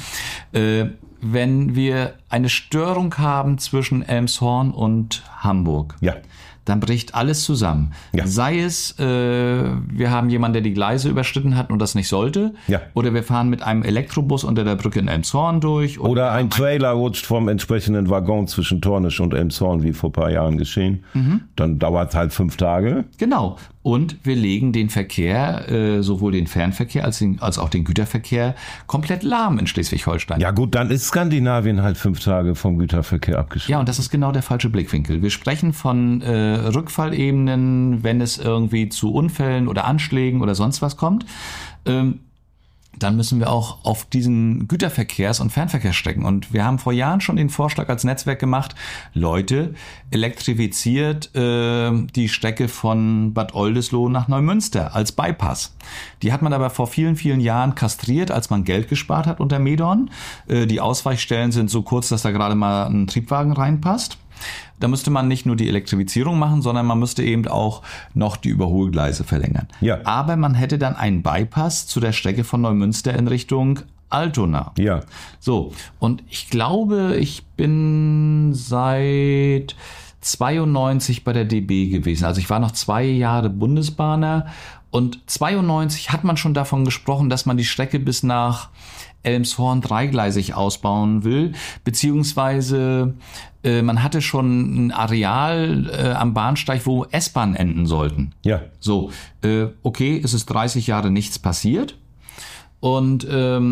wenn wir eine Störung haben zwischen Elmshorn und Hamburg, dann bricht alles zusammen. Ja. Sei es, wir haben jemanden, der die Gleise überschritten hat und das nicht sollte, oder wir fahren mit einem Elektrobus unter der Brücke in Elmshorn durch. Oder ein Trailer rutscht vom entsprechenden Waggon zwischen Tornisch und Elmshorn, wie vor ein paar Jahren geschehen. Dann dauert es halt 5 Tage. Genau. Und wir legen den Verkehr, sowohl den Fernverkehr als auch den Güterverkehr, komplett lahm in Schleswig-Holstein. Ja gut, dann ist Skandinavien halt 5 Tage vom Güterverkehr abgeschnitten. Ja, und das ist genau der falsche Blickwinkel. Wir sprechen von Rückfallebenen, wenn es irgendwie zu Unfällen oder Anschlägen oder sonst was kommt. Dann müssen wir auch auf diesen Güterverkehrs- und Fernverkehrsstrecken. Und wir haben vor Jahren schon den Vorschlag als Netzwerk gemacht, Leute, elektrifiziert die Strecke von Bad Oldesloe nach Neumünster als Bypass. Die hat man aber vor vielen, vielen Jahren kastriert, als man Geld gespart hat unter Medorn. Die Ausweichstellen sind so kurz, dass da gerade mal ein Triebwagen reinpasst. Da müsste man nicht nur die Elektrifizierung machen, sondern man müsste eben auch noch die Überholgleise verlängern. Ja. Aber man hätte dann einen Bypass zu der Strecke von Neumünster in Richtung Altona. Ja. So, und ich glaube, ich bin seit 92 bei der DB gewesen. Also ich war noch 2 Jahre Bundesbahner und 92 hat man schon davon gesprochen, dass man die Strecke bis nach Elmshorn dreigleisig ausbauen will, beziehungsweise man hatte schon ein Areal am Bahnsteig, wo S-Bahnen enden sollten. Ja. So, okay, es ist 30 Jahre nichts passiert und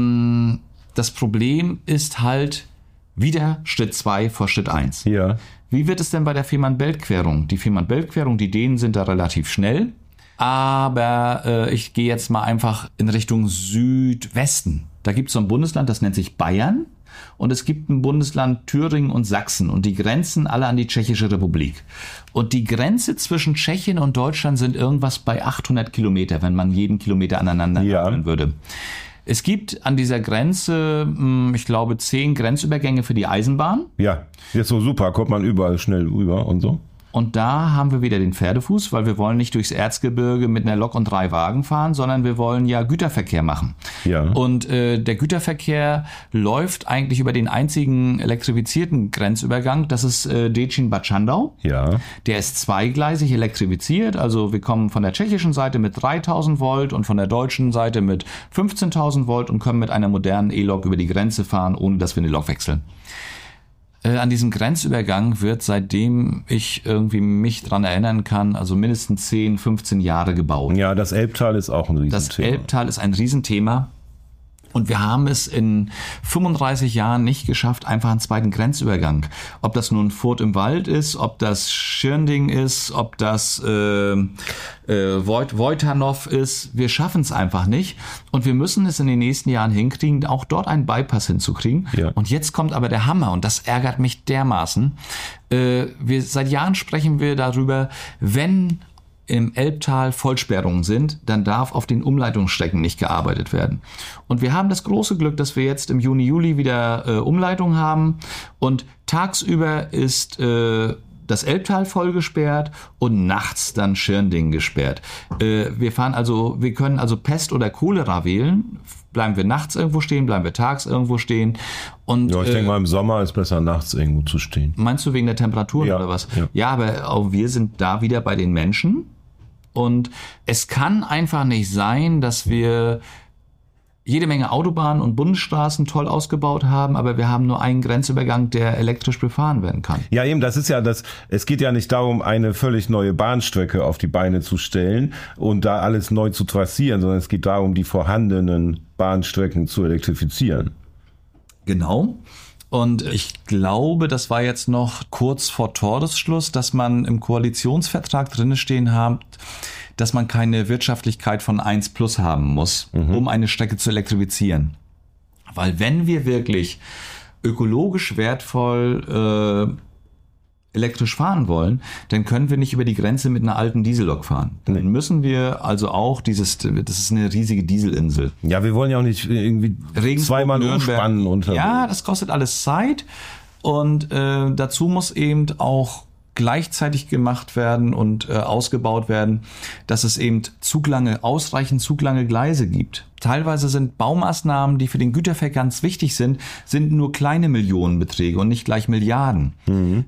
das Problem ist halt wieder Schritt 2 vor Schritt 1. Ja. Wie wird es denn bei der Fehmarn-Belt-Querung? Die Fehmarn-Belt-Querung, die Dänen sind da relativ schnell. Aber ich gehe jetzt mal einfach in Richtung Südwesten. Da gibt es so ein Bundesland, das nennt sich Bayern. Und es gibt ein Bundesland Thüringen und Sachsen. Und die grenzen alle an die Tschechische Republik. Und die Grenze zwischen Tschechien und Deutschland sind irgendwas bei 800 Kilometer, wenn man jeden Kilometer aneinander nehmen würde. Es gibt an dieser Grenze, ich glaube, 10 Grenzübergänge für die Eisenbahn. Ja, jetzt so super, kommt man überall schnell rüber und so. Und da haben wir wieder den Pferdefuß, weil wir wollen nicht durchs Erzgebirge mit einer Lok und 3 Wagen fahren, sondern wir wollen ja Güterverkehr machen. Ja. Und der Güterverkehr läuft eigentlich über den einzigen elektrifizierten Grenzübergang, das ist Děčín-Bad Schandau. Ja. Der ist zweigleisig elektrifiziert, also wir kommen von der tschechischen Seite mit 3000 Volt und von der deutschen Seite mit 15.000 Volt und können mit einer modernen E-Lok über die Grenze fahren, ohne dass wir eine Lok wechseln. An diesem Grenzübergang wird, seitdem ich irgendwie mich dran erinnern kann, also mindestens 10, 15 Jahre gebaut. Ja, das Elbtal ist auch ein Riesenthema. Das Elbtal ist ein Riesenthema. Und wir haben es in 35 Jahren nicht geschafft, einfach einen zweiten Grenzübergang. Ob das nun Furt im Wald ist, ob das Schirnding ist, ob das Wojtanov ist. Wir schaffen es einfach nicht. Und wir müssen es in den nächsten Jahren hinkriegen, auch dort einen Bypass hinzukriegen. Ja. Und jetzt kommt aber der Hammer und das ärgert mich dermaßen. Seit Jahren sprechen wir darüber, wenn im Elbtal Vollsperrungen sind, dann darf auf den Umleitungsstrecken nicht gearbeitet werden. Und wir haben das große Glück, dass wir jetzt im Juni, Juli wieder Umleitung haben und tagsüber ist das Elbtal voll gesperrt und nachts dann Schirnding gesperrt. Wir können also Pest oder Cholera wählen. Bleiben wir nachts irgendwo stehen, bleiben wir tags irgendwo stehen. Und, ja, ich denke mal, im Sommer ist besser, nachts irgendwo zu stehen. Meinst du wegen der Temperaturen oder was? Ja, aber auch wir sind da wieder bei den Menschen. Und es kann einfach nicht sein, dass wir jede Menge Autobahnen und Bundesstraßen toll ausgebaut haben, aber wir haben nur einen Grenzübergang, der elektrisch befahren werden kann. Ja, eben, das ist ja das, es geht ja nicht darum, eine völlig neue Bahnstrecke auf die Beine zu stellen und da alles neu zu trassieren, sondern es geht darum, die vorhandenen Bahnstrecken zu elektrifizieren. Genau. Und ich glaube, das war jetzt noch kurz vor Toresschluss, dass man im Koalitionsvertrag drinne stehen hat, dass man keine Wirtschaftlichkeit von 1+ haben muss, um eine Strecke zu elektrifizieren. Weil wenn wir wirklich ökologisch wertvoll elektrisch fahren wollen, dann können wir nicht über die Grenze mit einer alten Diesellok fahren. Dann müssen wir also auch das ist eine riesige Dieselinsel. Ja, wir wollen ja auch nicht irgendwie zweimal umspannen. Ja, das kostet alles Zeit und dazu muss eben auch gleichzeitig gemacht werden und ausgebaut werden, dass es eben ausreichend zuglange Gleise gibt. Teilweise sind Baumaßnahmen, die für den Güterverkehr ganz wichtig sind nur kleine Millionenbeträge und nicht gleich Milliarden. Mhm.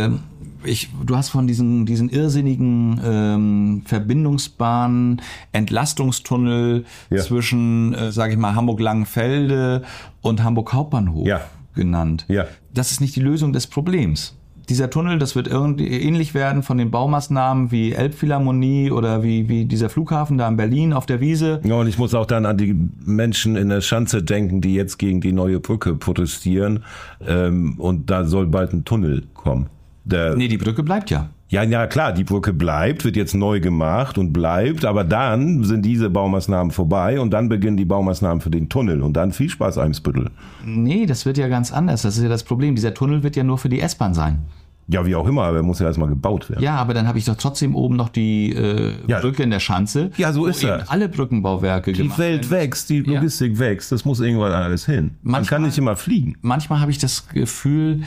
Du hast von diesen irrsinnigen Verbindungsbahnen, Entlastungstunnel zwischen, sage ich mal, Hamburg-Langenfelde und Hamburg-Hauptbahnhof genannt. Ja. Das ist nicht die Lösung des Problems. Dieser Tunnel, das wird irgendwie ähnlich werden von den Baumaßnahmen wie Elbphilharmonie oder wie dieser Flughafen da in Berlin auf der Wiese. Ja, und ich muss auch dann an die Menschen in der Schanze denken, die jetzt gegen die neue Brücke protestieren. Und da soll bald ein Tunnel kommen. Die Brücke bleibt ja. Ja, klar, die Brücke bleibt, wird jetzt neu gemacht und bleibt, aber dann sind diese Baumaßnahmen vorbei und dann beginnen die Baumaßnahmen für den Tunnel und dann viel Spaß, Eimsbüttel. Nee, das wird ja ganz anders, das ist ja das Problem. Dieser Tunnel wird ja nur für die S-Bahn sein. Ja, wie auch immer, aber er muss ja erstmal gebaut werden. Ja, aber dann habe ich doch trotzdem oben noch die Brücke in der Schanze. Ja, so ist er. Alle Brückenbauwerke gemacht werden. Die Welt wächst, die Logistik wächst, das muss irgendwann alles hin. Man kann nicht immer fliegen. Manchmal habe ich das Gefühl,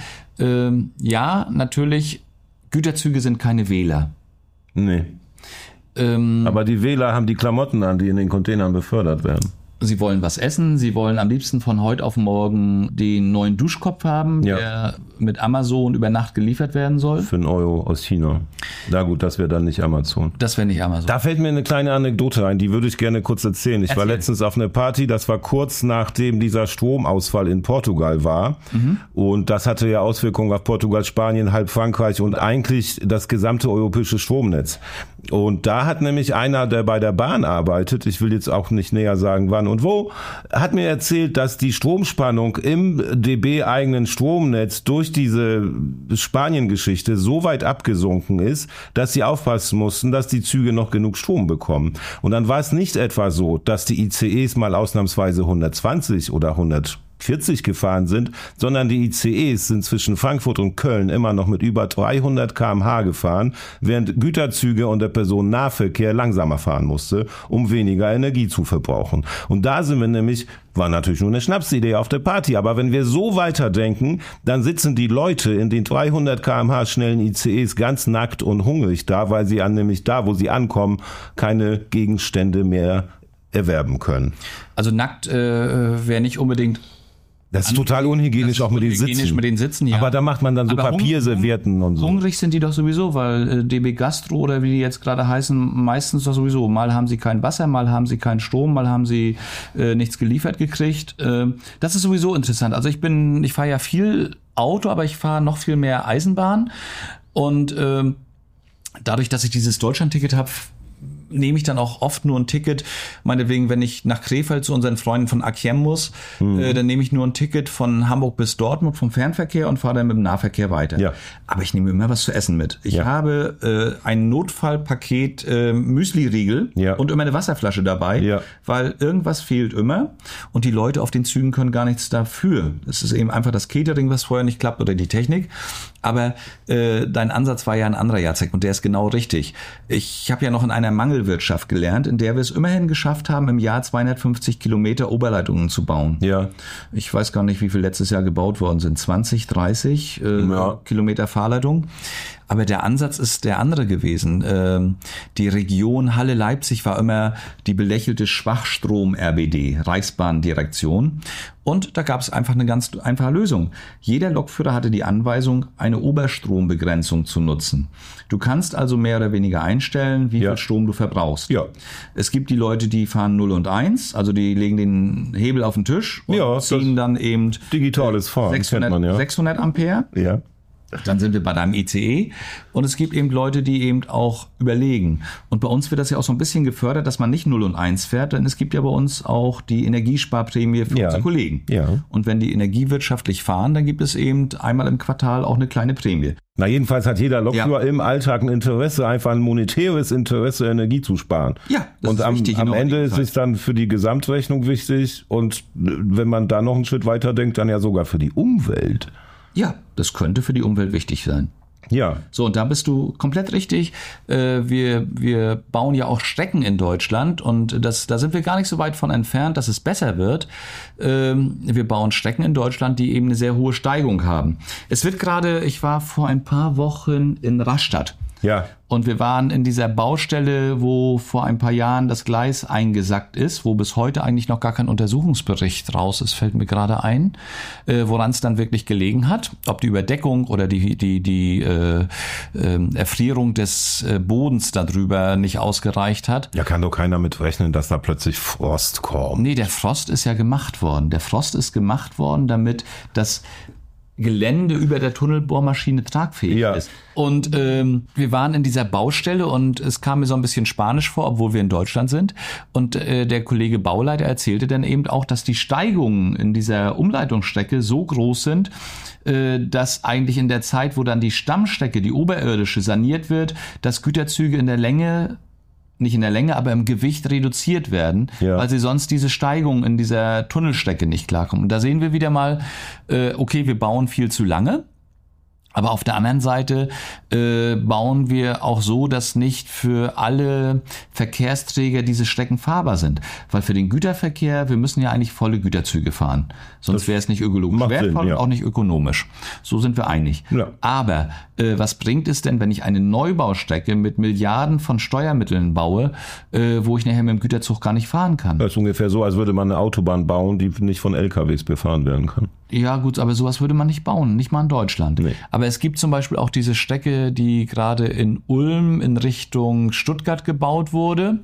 natürlich, Güterzüge sind keine Wähler. Nee. Aber die Wähler haben die Klamotten an, die in den Containern befördert werden. Sie wollen was essen, sie wollen am liebsten von heute auf morgen den neuen Duschkopf haben, der mit Amazon über Nacht geliefert werden soll. Für €1 aus China. Na gut, das wäre dann nicht Amazon. Das wäre nicht Amazon. Da fällt mir eine kleine Anekdote ein, die würde ich gerne kurz erzählen. Ich war letztens auf einer Party, das war kurz nachdem dieser Stromausfall in Portugal war. Mhm. Und das hatte ja Auswirkungen auf Portugal, Spanien, halb Frankreich und eigentlich das gesamte europäische Stromnetz. Und da hat nämlich einer, der bei der Bahn arbeitet, ich will jetzt auch nicht näher sagen, wann Und wo hat mir erzählt, dass die Stromspannung im DB-eigenen Stromnetz durch diese Spanien-Geschichte so weit abgesunken ist, dass sie aufpassen mussten, dass die Züge noch genug Strom bekommen. Und dann war es nicht etwa so, dass die ICEs mal ausnahmsweise 120 oder 140 gefahren sind, sondern die ICEs sind zwischen Frankfurt und Köln immer noch mit über 300 km/h gefahren, während Güterzüge und der Personennahverkehr langsamer fahren musste, um weniger Energie zu verbrauchen. Und da sind wir nämlich, war natürlich nur eine Schnapsidee auf der Party, aber wenn wir so weiterdenken, dann sitzen die Leute in den 300 km/h schnellen ICEs ganz nackt und hungrig da, weil sie nämlich da, wo sie ankommen, keine Gegenstände mehr erwerben können. Also nackt wäre nicht unbedingt. Das ist total unhygienisch, auch mit den Sitzen. Mit den Sitzen, ja. Aber da macht man dann so Papierservietten und so. Hungrig sind die doch sowieso, weil DB Gastro oder wie die jetzt gerade heißen, meistens doch sowieso. Mal haben sie kein Wasser, mal haben sie keinen Strom, mal haben sie nichts geliefert gekriegt. Das ist sowieso interessant. Also ich fahre ja viel Auto, aber ich fahre noch viel mehr Eisenbahn. Und dadurch, dass ich dieses Deutschland-Ticket habe, nehme ich dann auch oft nur ein Ticket, meinetwegen, wenn ich nach Krefeld zu unseren Freunden von Akiem muss, dann nehme ich nur ein Ticket von Hamburg bis Dortmund vom Fernverkehr und fahre dann mit dem Nahverkehr weiter. Ja. Aber ich nehme immer was zu essen mit. Ich habe ein Notfallpaket Müsli-Riegel und immer eine Wasserflasche dabei, weil irgendwas fehlt immer und die Leute auf den Zügen können gar nichts dafür. Es ist eben einfach das Catering, was vorher nicht klappt oder die Technik. Aber dein Ansatz war ja ein anderer, Jacek, und der ist genau richtig. Ich habe ja noch in einer Mangelwirtschaft gelernt, in der wir es immerhin geschafft haben, im Jahr 250 Kilometer Oberleitungen zu bauen. Ja. Ich weiß gar nicht, wie viel letztes Jahr gebaut worden sind. 20, 30 Kilometer Fahrleitung. Aber der Ansatz ist der andere gewesen. Die Region Halle-Leipzig war immer die belächelte Schwachstrom-RBD, Reichsbahndirektion. Und da gab es einfach eine ganz einfache Lösung. Jeder Lokführer hatte die Anweisung, eine Oberstrombegrenzung zu nutzen. Du kannst also mehr oder weniger einstellen, wie viel Strom du verbrauchst. Ja. Es gibt die Leute, die fahren 0 und 1, also die legen den Hebel auf den Tisch und ziehen dann eben digitales Fahren, 600 Ampere. Ja. Dann sind wir bei deinem ICE und es gibt eben Leute, die eben auch überlegen. Und bei uns wird das ja auch so ein bisschen gefördert, dass man nicht 0 und 1 fährt, denn es gibt ja bei uns auch die Energiesparprämie für unsere Kollegen. Ja. Und wenn die energiewirtschaftlich fahren, dann gibt es eben einmal im Quartal auch eine kleine Prämie. Na, jedenfalls hat jeder Lokführer im Alltag ein Interesse, einfach ein monetäres Interesse, Energie zu sparen. Ja, das und ist wichtig. Am Ende ist es dann für die Gesamtrechnung wichtig und wenn man da noch einen Schritt weiter denkt, dann ja sogar für die Umwelt. Ja, das könnte für die Umwelt wichtig sein. Ja. So, und da bist du komplett richtig. Wir bauen ja auch Strecken in Deutschland und da sind wir gar nicht so weit von entfernt, dass es besser wird. Wir bauen Strecken in Deutschland, die eben eine sehr hohe Steigung haben. Es wird gerade, ich war vor ein paar Wochen in Rastatt. Ja. Und wir waren in dieser Baustelle, wo vor ein paar Jahren das Gleis eingesackt ist, wo bis heute eigentlich noch gar kein Untersuchungsbericht raus ist, fällt mir gerade ein, woran es dann wirklich gelegen hat. Ob die Überdeckung oder die Erfrierung des Bodens darüber nicht ausgereicht hat. Ja, kann doch keiner mit rechnen, dass da plötzlich Frost kommt. Nee, der Frost ist ja gemacht worden. Der Frost ist gemacht worden, damit das Gelände über der Tunnelbohrmaschine tragfähig ist. Und wir waren in dieser Baustelle und es kam mir so ein bisschen spanisch vor, obwohl wir in Deutschland sind. Und der Kollege Bauleiter erzählte dann eben auch, dass die Steigungen in dieser Umleitungsstrecke so groß sind, dass eigentlich in der Zeit, wo dann die Stammstrecke, die oberirdische, saniert wird, dass Güterzüge in der Länge, nicht in der Länge, aber im Gewicht reduziert werden, weil sie sonst diese Steigung in dieser Tunnelstrecke nicht klarkommen. Und da sehen wir wieder mal, okay, wir bauen viel zu lange, aber auf der anderen Seite bauen wir auch so, dass nicht für alle Verkehrsträger diese Strecken fahrbar sind. Weil für den Güterverkehr, wir müssen ja eigentlich volle Güterzüge fahren. Sonst wäre es nicht ökologisch wertvoll und auch nicht ökonomisch. So sind wir einig. Ja. Aber was bringt es denn, wenn ich eine Neubaustrecke mit Milliarden von Steuermitteln baue, wo ich nachher mit dem Güterzug gar nicht fahren kann? Das ist ungefähr so, als würde man eine Autobahn bauen, die nicht von LKWs befahren werden kann. Ja gut, aber sowas würde man nicht bauen, nicht mal in Deutschland. Nee. Aber es gibt zum Beispiel auch diese Strecke, die gerade in Ulm in Richtung Stuttgart gebaut wurde.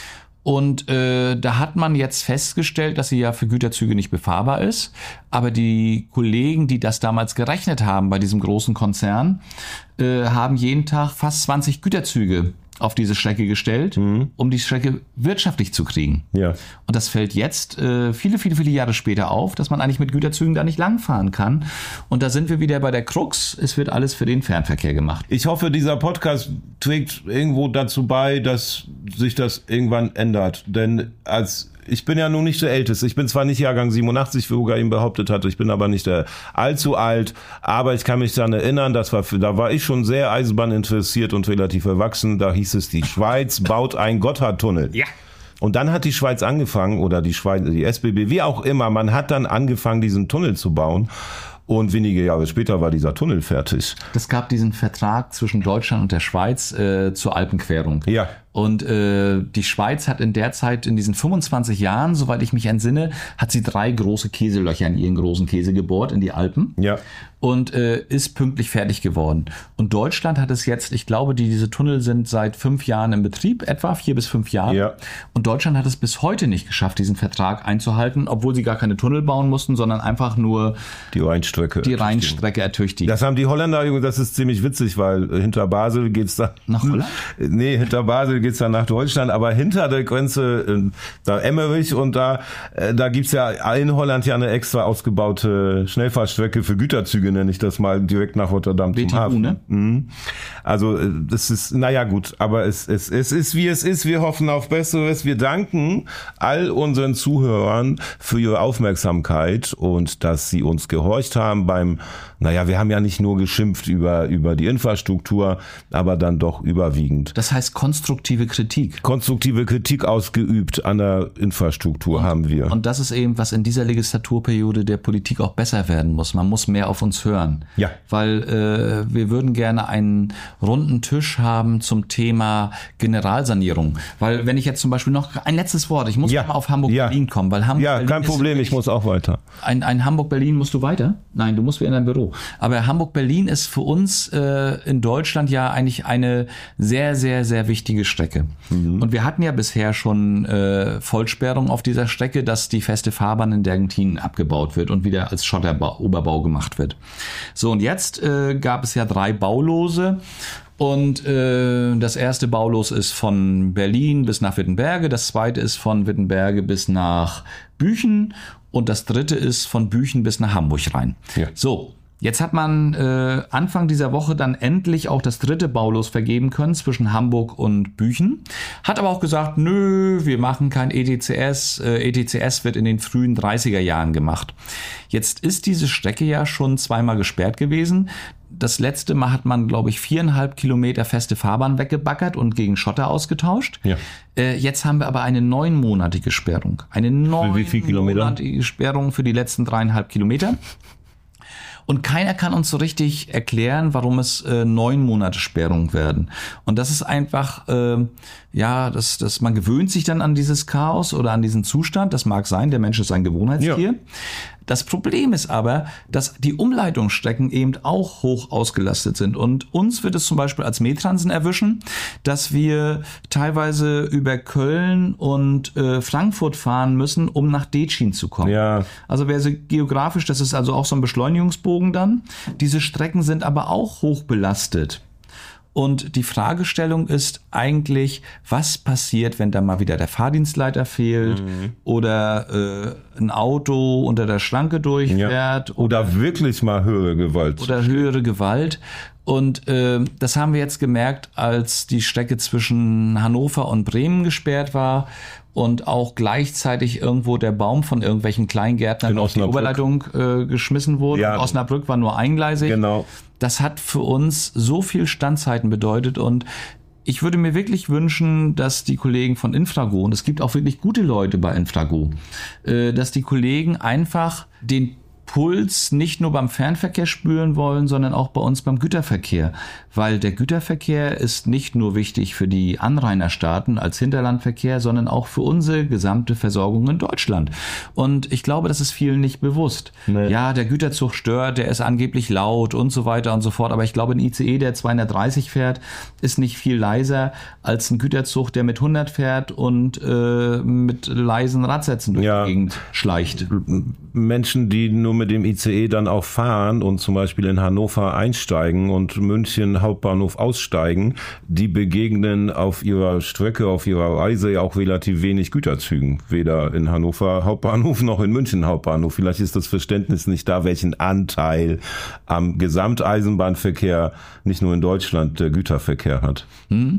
Und da hat man jetzt festgestellt, dass sie ja für Güterzüge nicht befahrbar ist. Aber die Kollegen, die das damals gerechnet haben bei diesem großen Konzern, haben jeden Tag fast 20 Güterzüge auf diese Strecke gestellt, um die Strecke wirtschaftlich zu kriegen. Ja. Und das fällt jetzt viele Jahre später auf, dass man eigentlich mit Güterzügen da nicht langfahren kann. Und da sind wir wieder bei der Krux. Es wird alles für den Fernverkehr gemacht. Ich hoffe, dieser Podcast trägt irgendwo dazu bei, dass sich das irgendwann ändert. Denn ich bin ja nun nicht der Älteste. Ich bin zwar nicht Jahrgang 87, wie Uga ihm behauptet hatte, ich bin aber nicht allzu alt, aber ich kann mich daran erinnern, da war ich schon sehr Eisenbahn interessiert und relativ erwachsen. Da hieß es, die Schweiz baut einen Gotthardtunnel. Ja. Und dann hat die Schweiz angefangen, oder die SBB, wie auch immer, man hat dann angefangen, diesen Tunnel zu bauen. Und wenige Jahre später war dieser Tunnel fertig. Es gab diesen Vertrag zwischen Deutschland und der Schweiz zur Alpenquerung. Ja. Und die Schweiz hat in der Zeit, in diesen 25 Jahren, soweit ich mich entsinne, hat sie 3 große Käselöcher in ihren großen Käse gebohrt in die Alpen. Ja. Und ist pünktlich fertig geworden. Und Deutschland hat es jetzt, ich glaube, diese Tunnel sind seit 5 Jahren im Betrieb, etwa 4 bis 5 Jahre. Ja. Und Deutschland hat es bis heute nicht geschafft, diesen Vertrag einzuhalten, obwohl sie gar keine Tunnel bauen mussten, sondern einfach nur die Rheinstrecke ertüchtigen. Das haben die Holländer, das ist ziemlich witzig, weil hinter Basel geht's dann nach Holland? Nee, hinter Basel geht's dann nach Deutschland, aber hinter der Grenze, da Emmerich, und da gibt's ja in Holland ja eine extra ausgebaute Schnellfahrstrecke für Güterzüge, nenne ich das mal, direkt nach Rotterdam BTU, zum Hafen. Ne? Mhm. Also das ist, naja gut, aber es ist, wie es ist. Wir hoffen auf Besseres. Wir danken all unseren Zuhörern für ihre Aufmerksamkeit und dass sie uns gehorcht haben wir haben ja nicht nur geschimpft über die Infrastruktur, aber dann doch überwiegend. Das heißt konstruktive Kritik. Konstruktive Kritik ausgeübt an der Infrastruktur haben wir. Und das ist eben, was in dieser Legislaturperiode der Politik auch besser werden muss. Man muss mehr auf uns hören. Ja. Weil wir würden gerne einen runden Tisch haben zum Thema Generalsanierung. Weil wenn ich jetzt zum Beispiel noch ein letztes Wort, ich muss mal auf Hamburg-Berlin kommen. Weil Hamburg-Berlin kein Problem, ich muss auch weiter. Ein Hamburg-Berlin musst du weiter? Nein, du musst wieder in dein Büro. Aber Hamburg-Berlin ist für uns in Deutschland ja eigentlich eine sehr, sehr, sehr wichtige Strecke. Mhm. Und wir hatten ja bisher schon Vollsperrung auf dieser Strecke, dass die feste Fahrbahn in Dergentin abgebaut wird und wieder als Schotteroberbau gemacht wird. So, und jetzt gab es ja 3 Baulose. Und das erste Baulos ist von Berlin bis nach Wittenberge, das zweite ist von Wittenberge bis nach Büchen und das dritte ist von Büchen bis nach Hamburg rein. Ja. So, jetzt hat man Anfang dieser Woche dann endlich auch das dritte Baulos vergeben können zwischen Hamburg und Büchen. Hat aber auch gesagt, nö, wir machen kein ETCS. ETCS wird in den frühen 30er Jahren gemacht. Jetzt ist diese Strecke ja schon 2-mal gesperrt gewesen. Das letzte Mal hat man, glaube ich, 4,5 Kilometer feste Fahrbahn weggebaggert und gegen Schotter ausgetauscht. Ja. Jetzt haben wir aber eine 9-monatige Sperrung. Eine 9-monatige Sperrung für die letzten 3,5 Kilometer. Und keiner kann uns so richtig erklären, warum es 9 Monate Sperrung werden. Und das ist einfach, man gewöhnt sich dann an dieses Chaos oder an diesen Zustand. Das mag sein, der Mensch ist ein Gewohnheitstier. Ja. Das Problem ist aber, dass die Umleitungsstrecken eben auch hoch ausgelastet sind. Und uns wird es zum Beispiel als Metransen erwischen, dass wir teilweise über Köln und Frankfurt fahren müssen, um nach Detschin zu kommen. Ja. Also geografisch, das ist also auch so ein Beschleunigungsbogen dann. Diese Strecken sind aber auch hoch belastet. Und die Fragestellung ist eigentlich, was passiert, wenn da mal wieder der Fahrdienstleiter fehlt oder ein Auto unter der Schranke durchfährt. Ja. Oder wirklich mal höhere Gewalt. Oder höhere Gewalt. Und das haben wir jetzt gemerkt, als die Strecke zwischen Hannover und Bremen gesperrt war und auch gleichzeitig irgendwo der Baum von irgendwelchen Kleingärtnern auf die Oberleitung geschmissen wurde. Ja. Osnabrück war nur eingleisig. Genau. Das hat für uns so viel Standzeiten bedeutet und ich würde mir wirklich wünschen, dass die Kollegen von Infrago, und es gibt auch wirklich gute Leute bei Infrago, dass die Kollegen einfach den Puls nicht nur beim Fernverkehr spüren wollen, sondern auch bei uns beim Güterverkehr. Weil der Güterverkehr ist nicht nur wichtig für die Anrainerstaaten als Hinterlandverkehr, sondern auch für unsere gesamte Versorgung in Deutschland. Und ich glaube, das ist vielen nicht bewusst. Nee. Ja, der Güterzug stört, der ist angeblich laut und so weiter und so fort. Aber ich glaube, ein ICE, der 230 fährt, ist nicht viel leiser als ein Güterzug, der mit 100 fährt und mit leisen Radsätzen durch die Gegend schleicht. Menschen, die nur mit dem ICE dann auch fahren und zum Beispiel in Hannover einsteigen und München Hauptbahnhof aussteigen, die begegnen auf ihrer Strecke, auf ihrer Reise ja auch relativ wenig Güterzügen. Weder in Hannover Hauptbahnhof noch in München Hauptbahnhof. Vielleicht ist das Verständnis nicht da, welchen Anteil am Gesamteisenbahnverkehr, nicht nur in Deutschland, der Güterverkehr hat.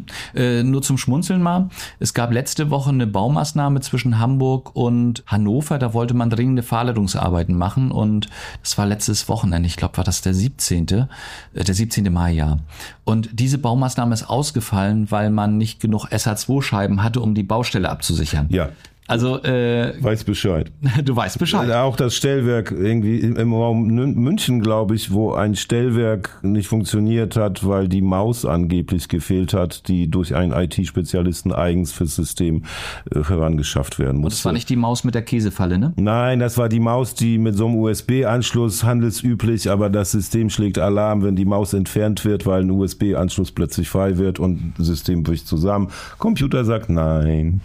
Nur zum Schmunzeln mal. Es gab letzte Woche eine Baumaßnahme zwischen Hamburg und Hannover. Da wollte man dringende Fahrleitungsarbeiten machen und das war letztes Wochenende. Ich glaube, war das der 17. Mai, ja. Und diese Baumaßnahme ist ausgefallen, weil man nicht genug SH2-Scheiben hatte, um die Baustelle abzusichern. Ja. Also, weiß Bescheid. Du weißt Bescheid. Auch das Stellwerk irgendwie im Raum München, glaube ich, wo ein Stellwerk nicht funktioniert hat, weil die Maus angeblich gefehlt hat, die durch einen IT-Spezialisten eigens fürs System herangeschafft werden musste. Und das war nicht die Maus mit der Käsefalle, ne? Nein, das war die Maus, die mit so einem USB-Anschluss, handelsüblich, aber das System schlägt Alarm, wenn die Maus entfernt wird, weil ein USB-Anschluss plötzlich frei wird und das System bricht zusammen. Computer sagt nein.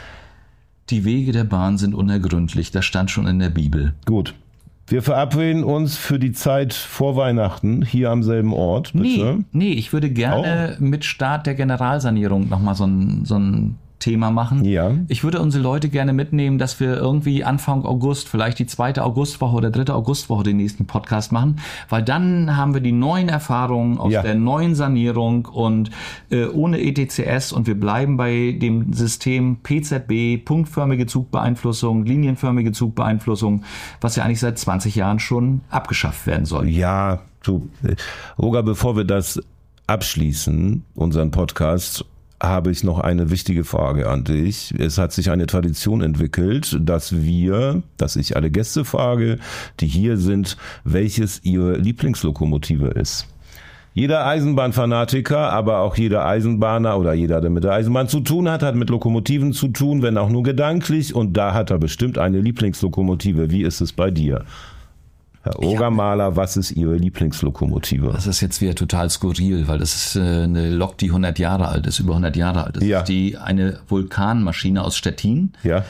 Die Wege der Bahn sind unergründlich, das stand schon in der Bibel. Gut. Wir verabreden uns für die Zeit vor Weihnachten hier am selben Ort, bitte. Nee, ich würde gerne mit Start der Generalsanierung nochmal so ein Thema machen. Ja. Ich würde unsere Leute gerne mitnehmen, dass wir irgendwie Anfang August, vielleicht die 2. Augustwoche oder 3. Augustwoche den nächsten Podcast machen, weil dann haben wir die neuen Erfahrungen aus der neuen Sanierung und ohne ETCS und wir bleiben bei dem System PZB, punktförmige Zugbeeinflussung, linienförmige Zugbeeinflussung, was ja eigentlich seit 20 Jahren schon abgeschafft werden soll. Ja, du, Roger, bevor wir das abschließen, unseren Podcast, habe ich noch eine wichtige Frage an dich. Es hat sich eine Tradition entwickelt, dass ich alle Gäste frage, die hier sind, welches ihre Lieblingslokomotive ist. Jeder Eisenbahnfanatiker, aber auch jeder Eisenbahner oder jeder, der mit der Eisenbahn zu tun hat, hat mit Lokomotiven zu tun, wenn auch nur gedanklich. Und da hat er bestimmt eine Lieblingslokomotive. Wie ist es bei dir? Herr Ogermaler, was ist Ihre Lieblingslokomotive? Das ist jetzt wieder total skurril, weil das ist eine Lok, die 100 Jahre alt ist, über 100 Jahre alt ist. Ja. Das ist eine Vulkanmaschine aus Stettin. Ja.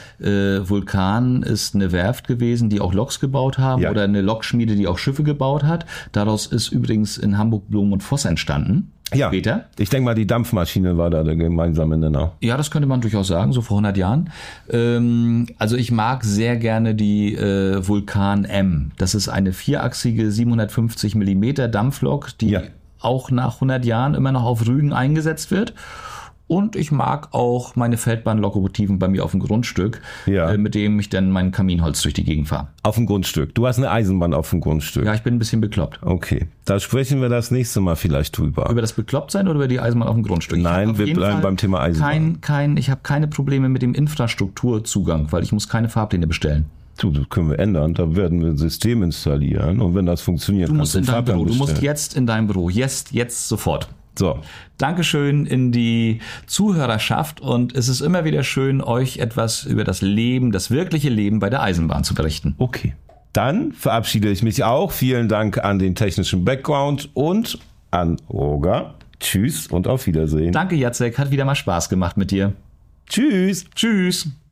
Vulkan ist eine Werft gewesen, die auch Loks gebaut haben oder eine Lokschmiede, die auch Schiffe gebaut hat. Daraus ist übrigens in Hamburg Blum und Voss entstanden. Ja, später. Ich denke mal, die Dampfmaschine war da der gemeinsame Nenner. Ja, das könnte man durchaus sagen, so vor 100 Jahren. Also ich mag sehr gerne die Vulkan M. Das ist eine vierachsige 750 Millimeter Dampflok, die auch nach 100 Jahren immer noch auf Rügen eingesetzt wird. Und ich mag auch meine Feldbahnlokomotiven bei mir auf dem Grundstück, mit dem ich dann mein Kaminholz durch die Gegend fahre. Auf dem Grundstück. Du hast eine Eisenbahn auf dem Grundstück. Ja, ich bin ein bisschen bekloppt. Okay, da sprechen wir das nächste Mal vielleicht drüber. Über das Beklopptsein oder über die Eisenbahn auf dem Grundstück? Nein, wir bleiben beim Thema Eisenbahn. Ich habe keine Probleme mit dem Infrastrukturzugang, weil ich muss keine Fahrpläne bestellen. Das können wir ändern. Da werden wir ein System installieren und wenn das funktioniert, du musst in deinem Büro. Du bestellen. musst jetzt in deinem Büro. Jetzt sofort. So. Dankeschön in die Zuhörerschaft und es ist immer wieder schön, euch etwas über das Leben, das wirkliche Leben bei der Eisenbahn zu berichten. Okay. Dann verabschiede ich mich auch. Vielen Dank an den technischen Background und an Roger. Tschüss und auf Wiedersehen. Danke, Jacek. Hat wieder mal Spaß gemacht mit dir. Tschüss. Tschüss.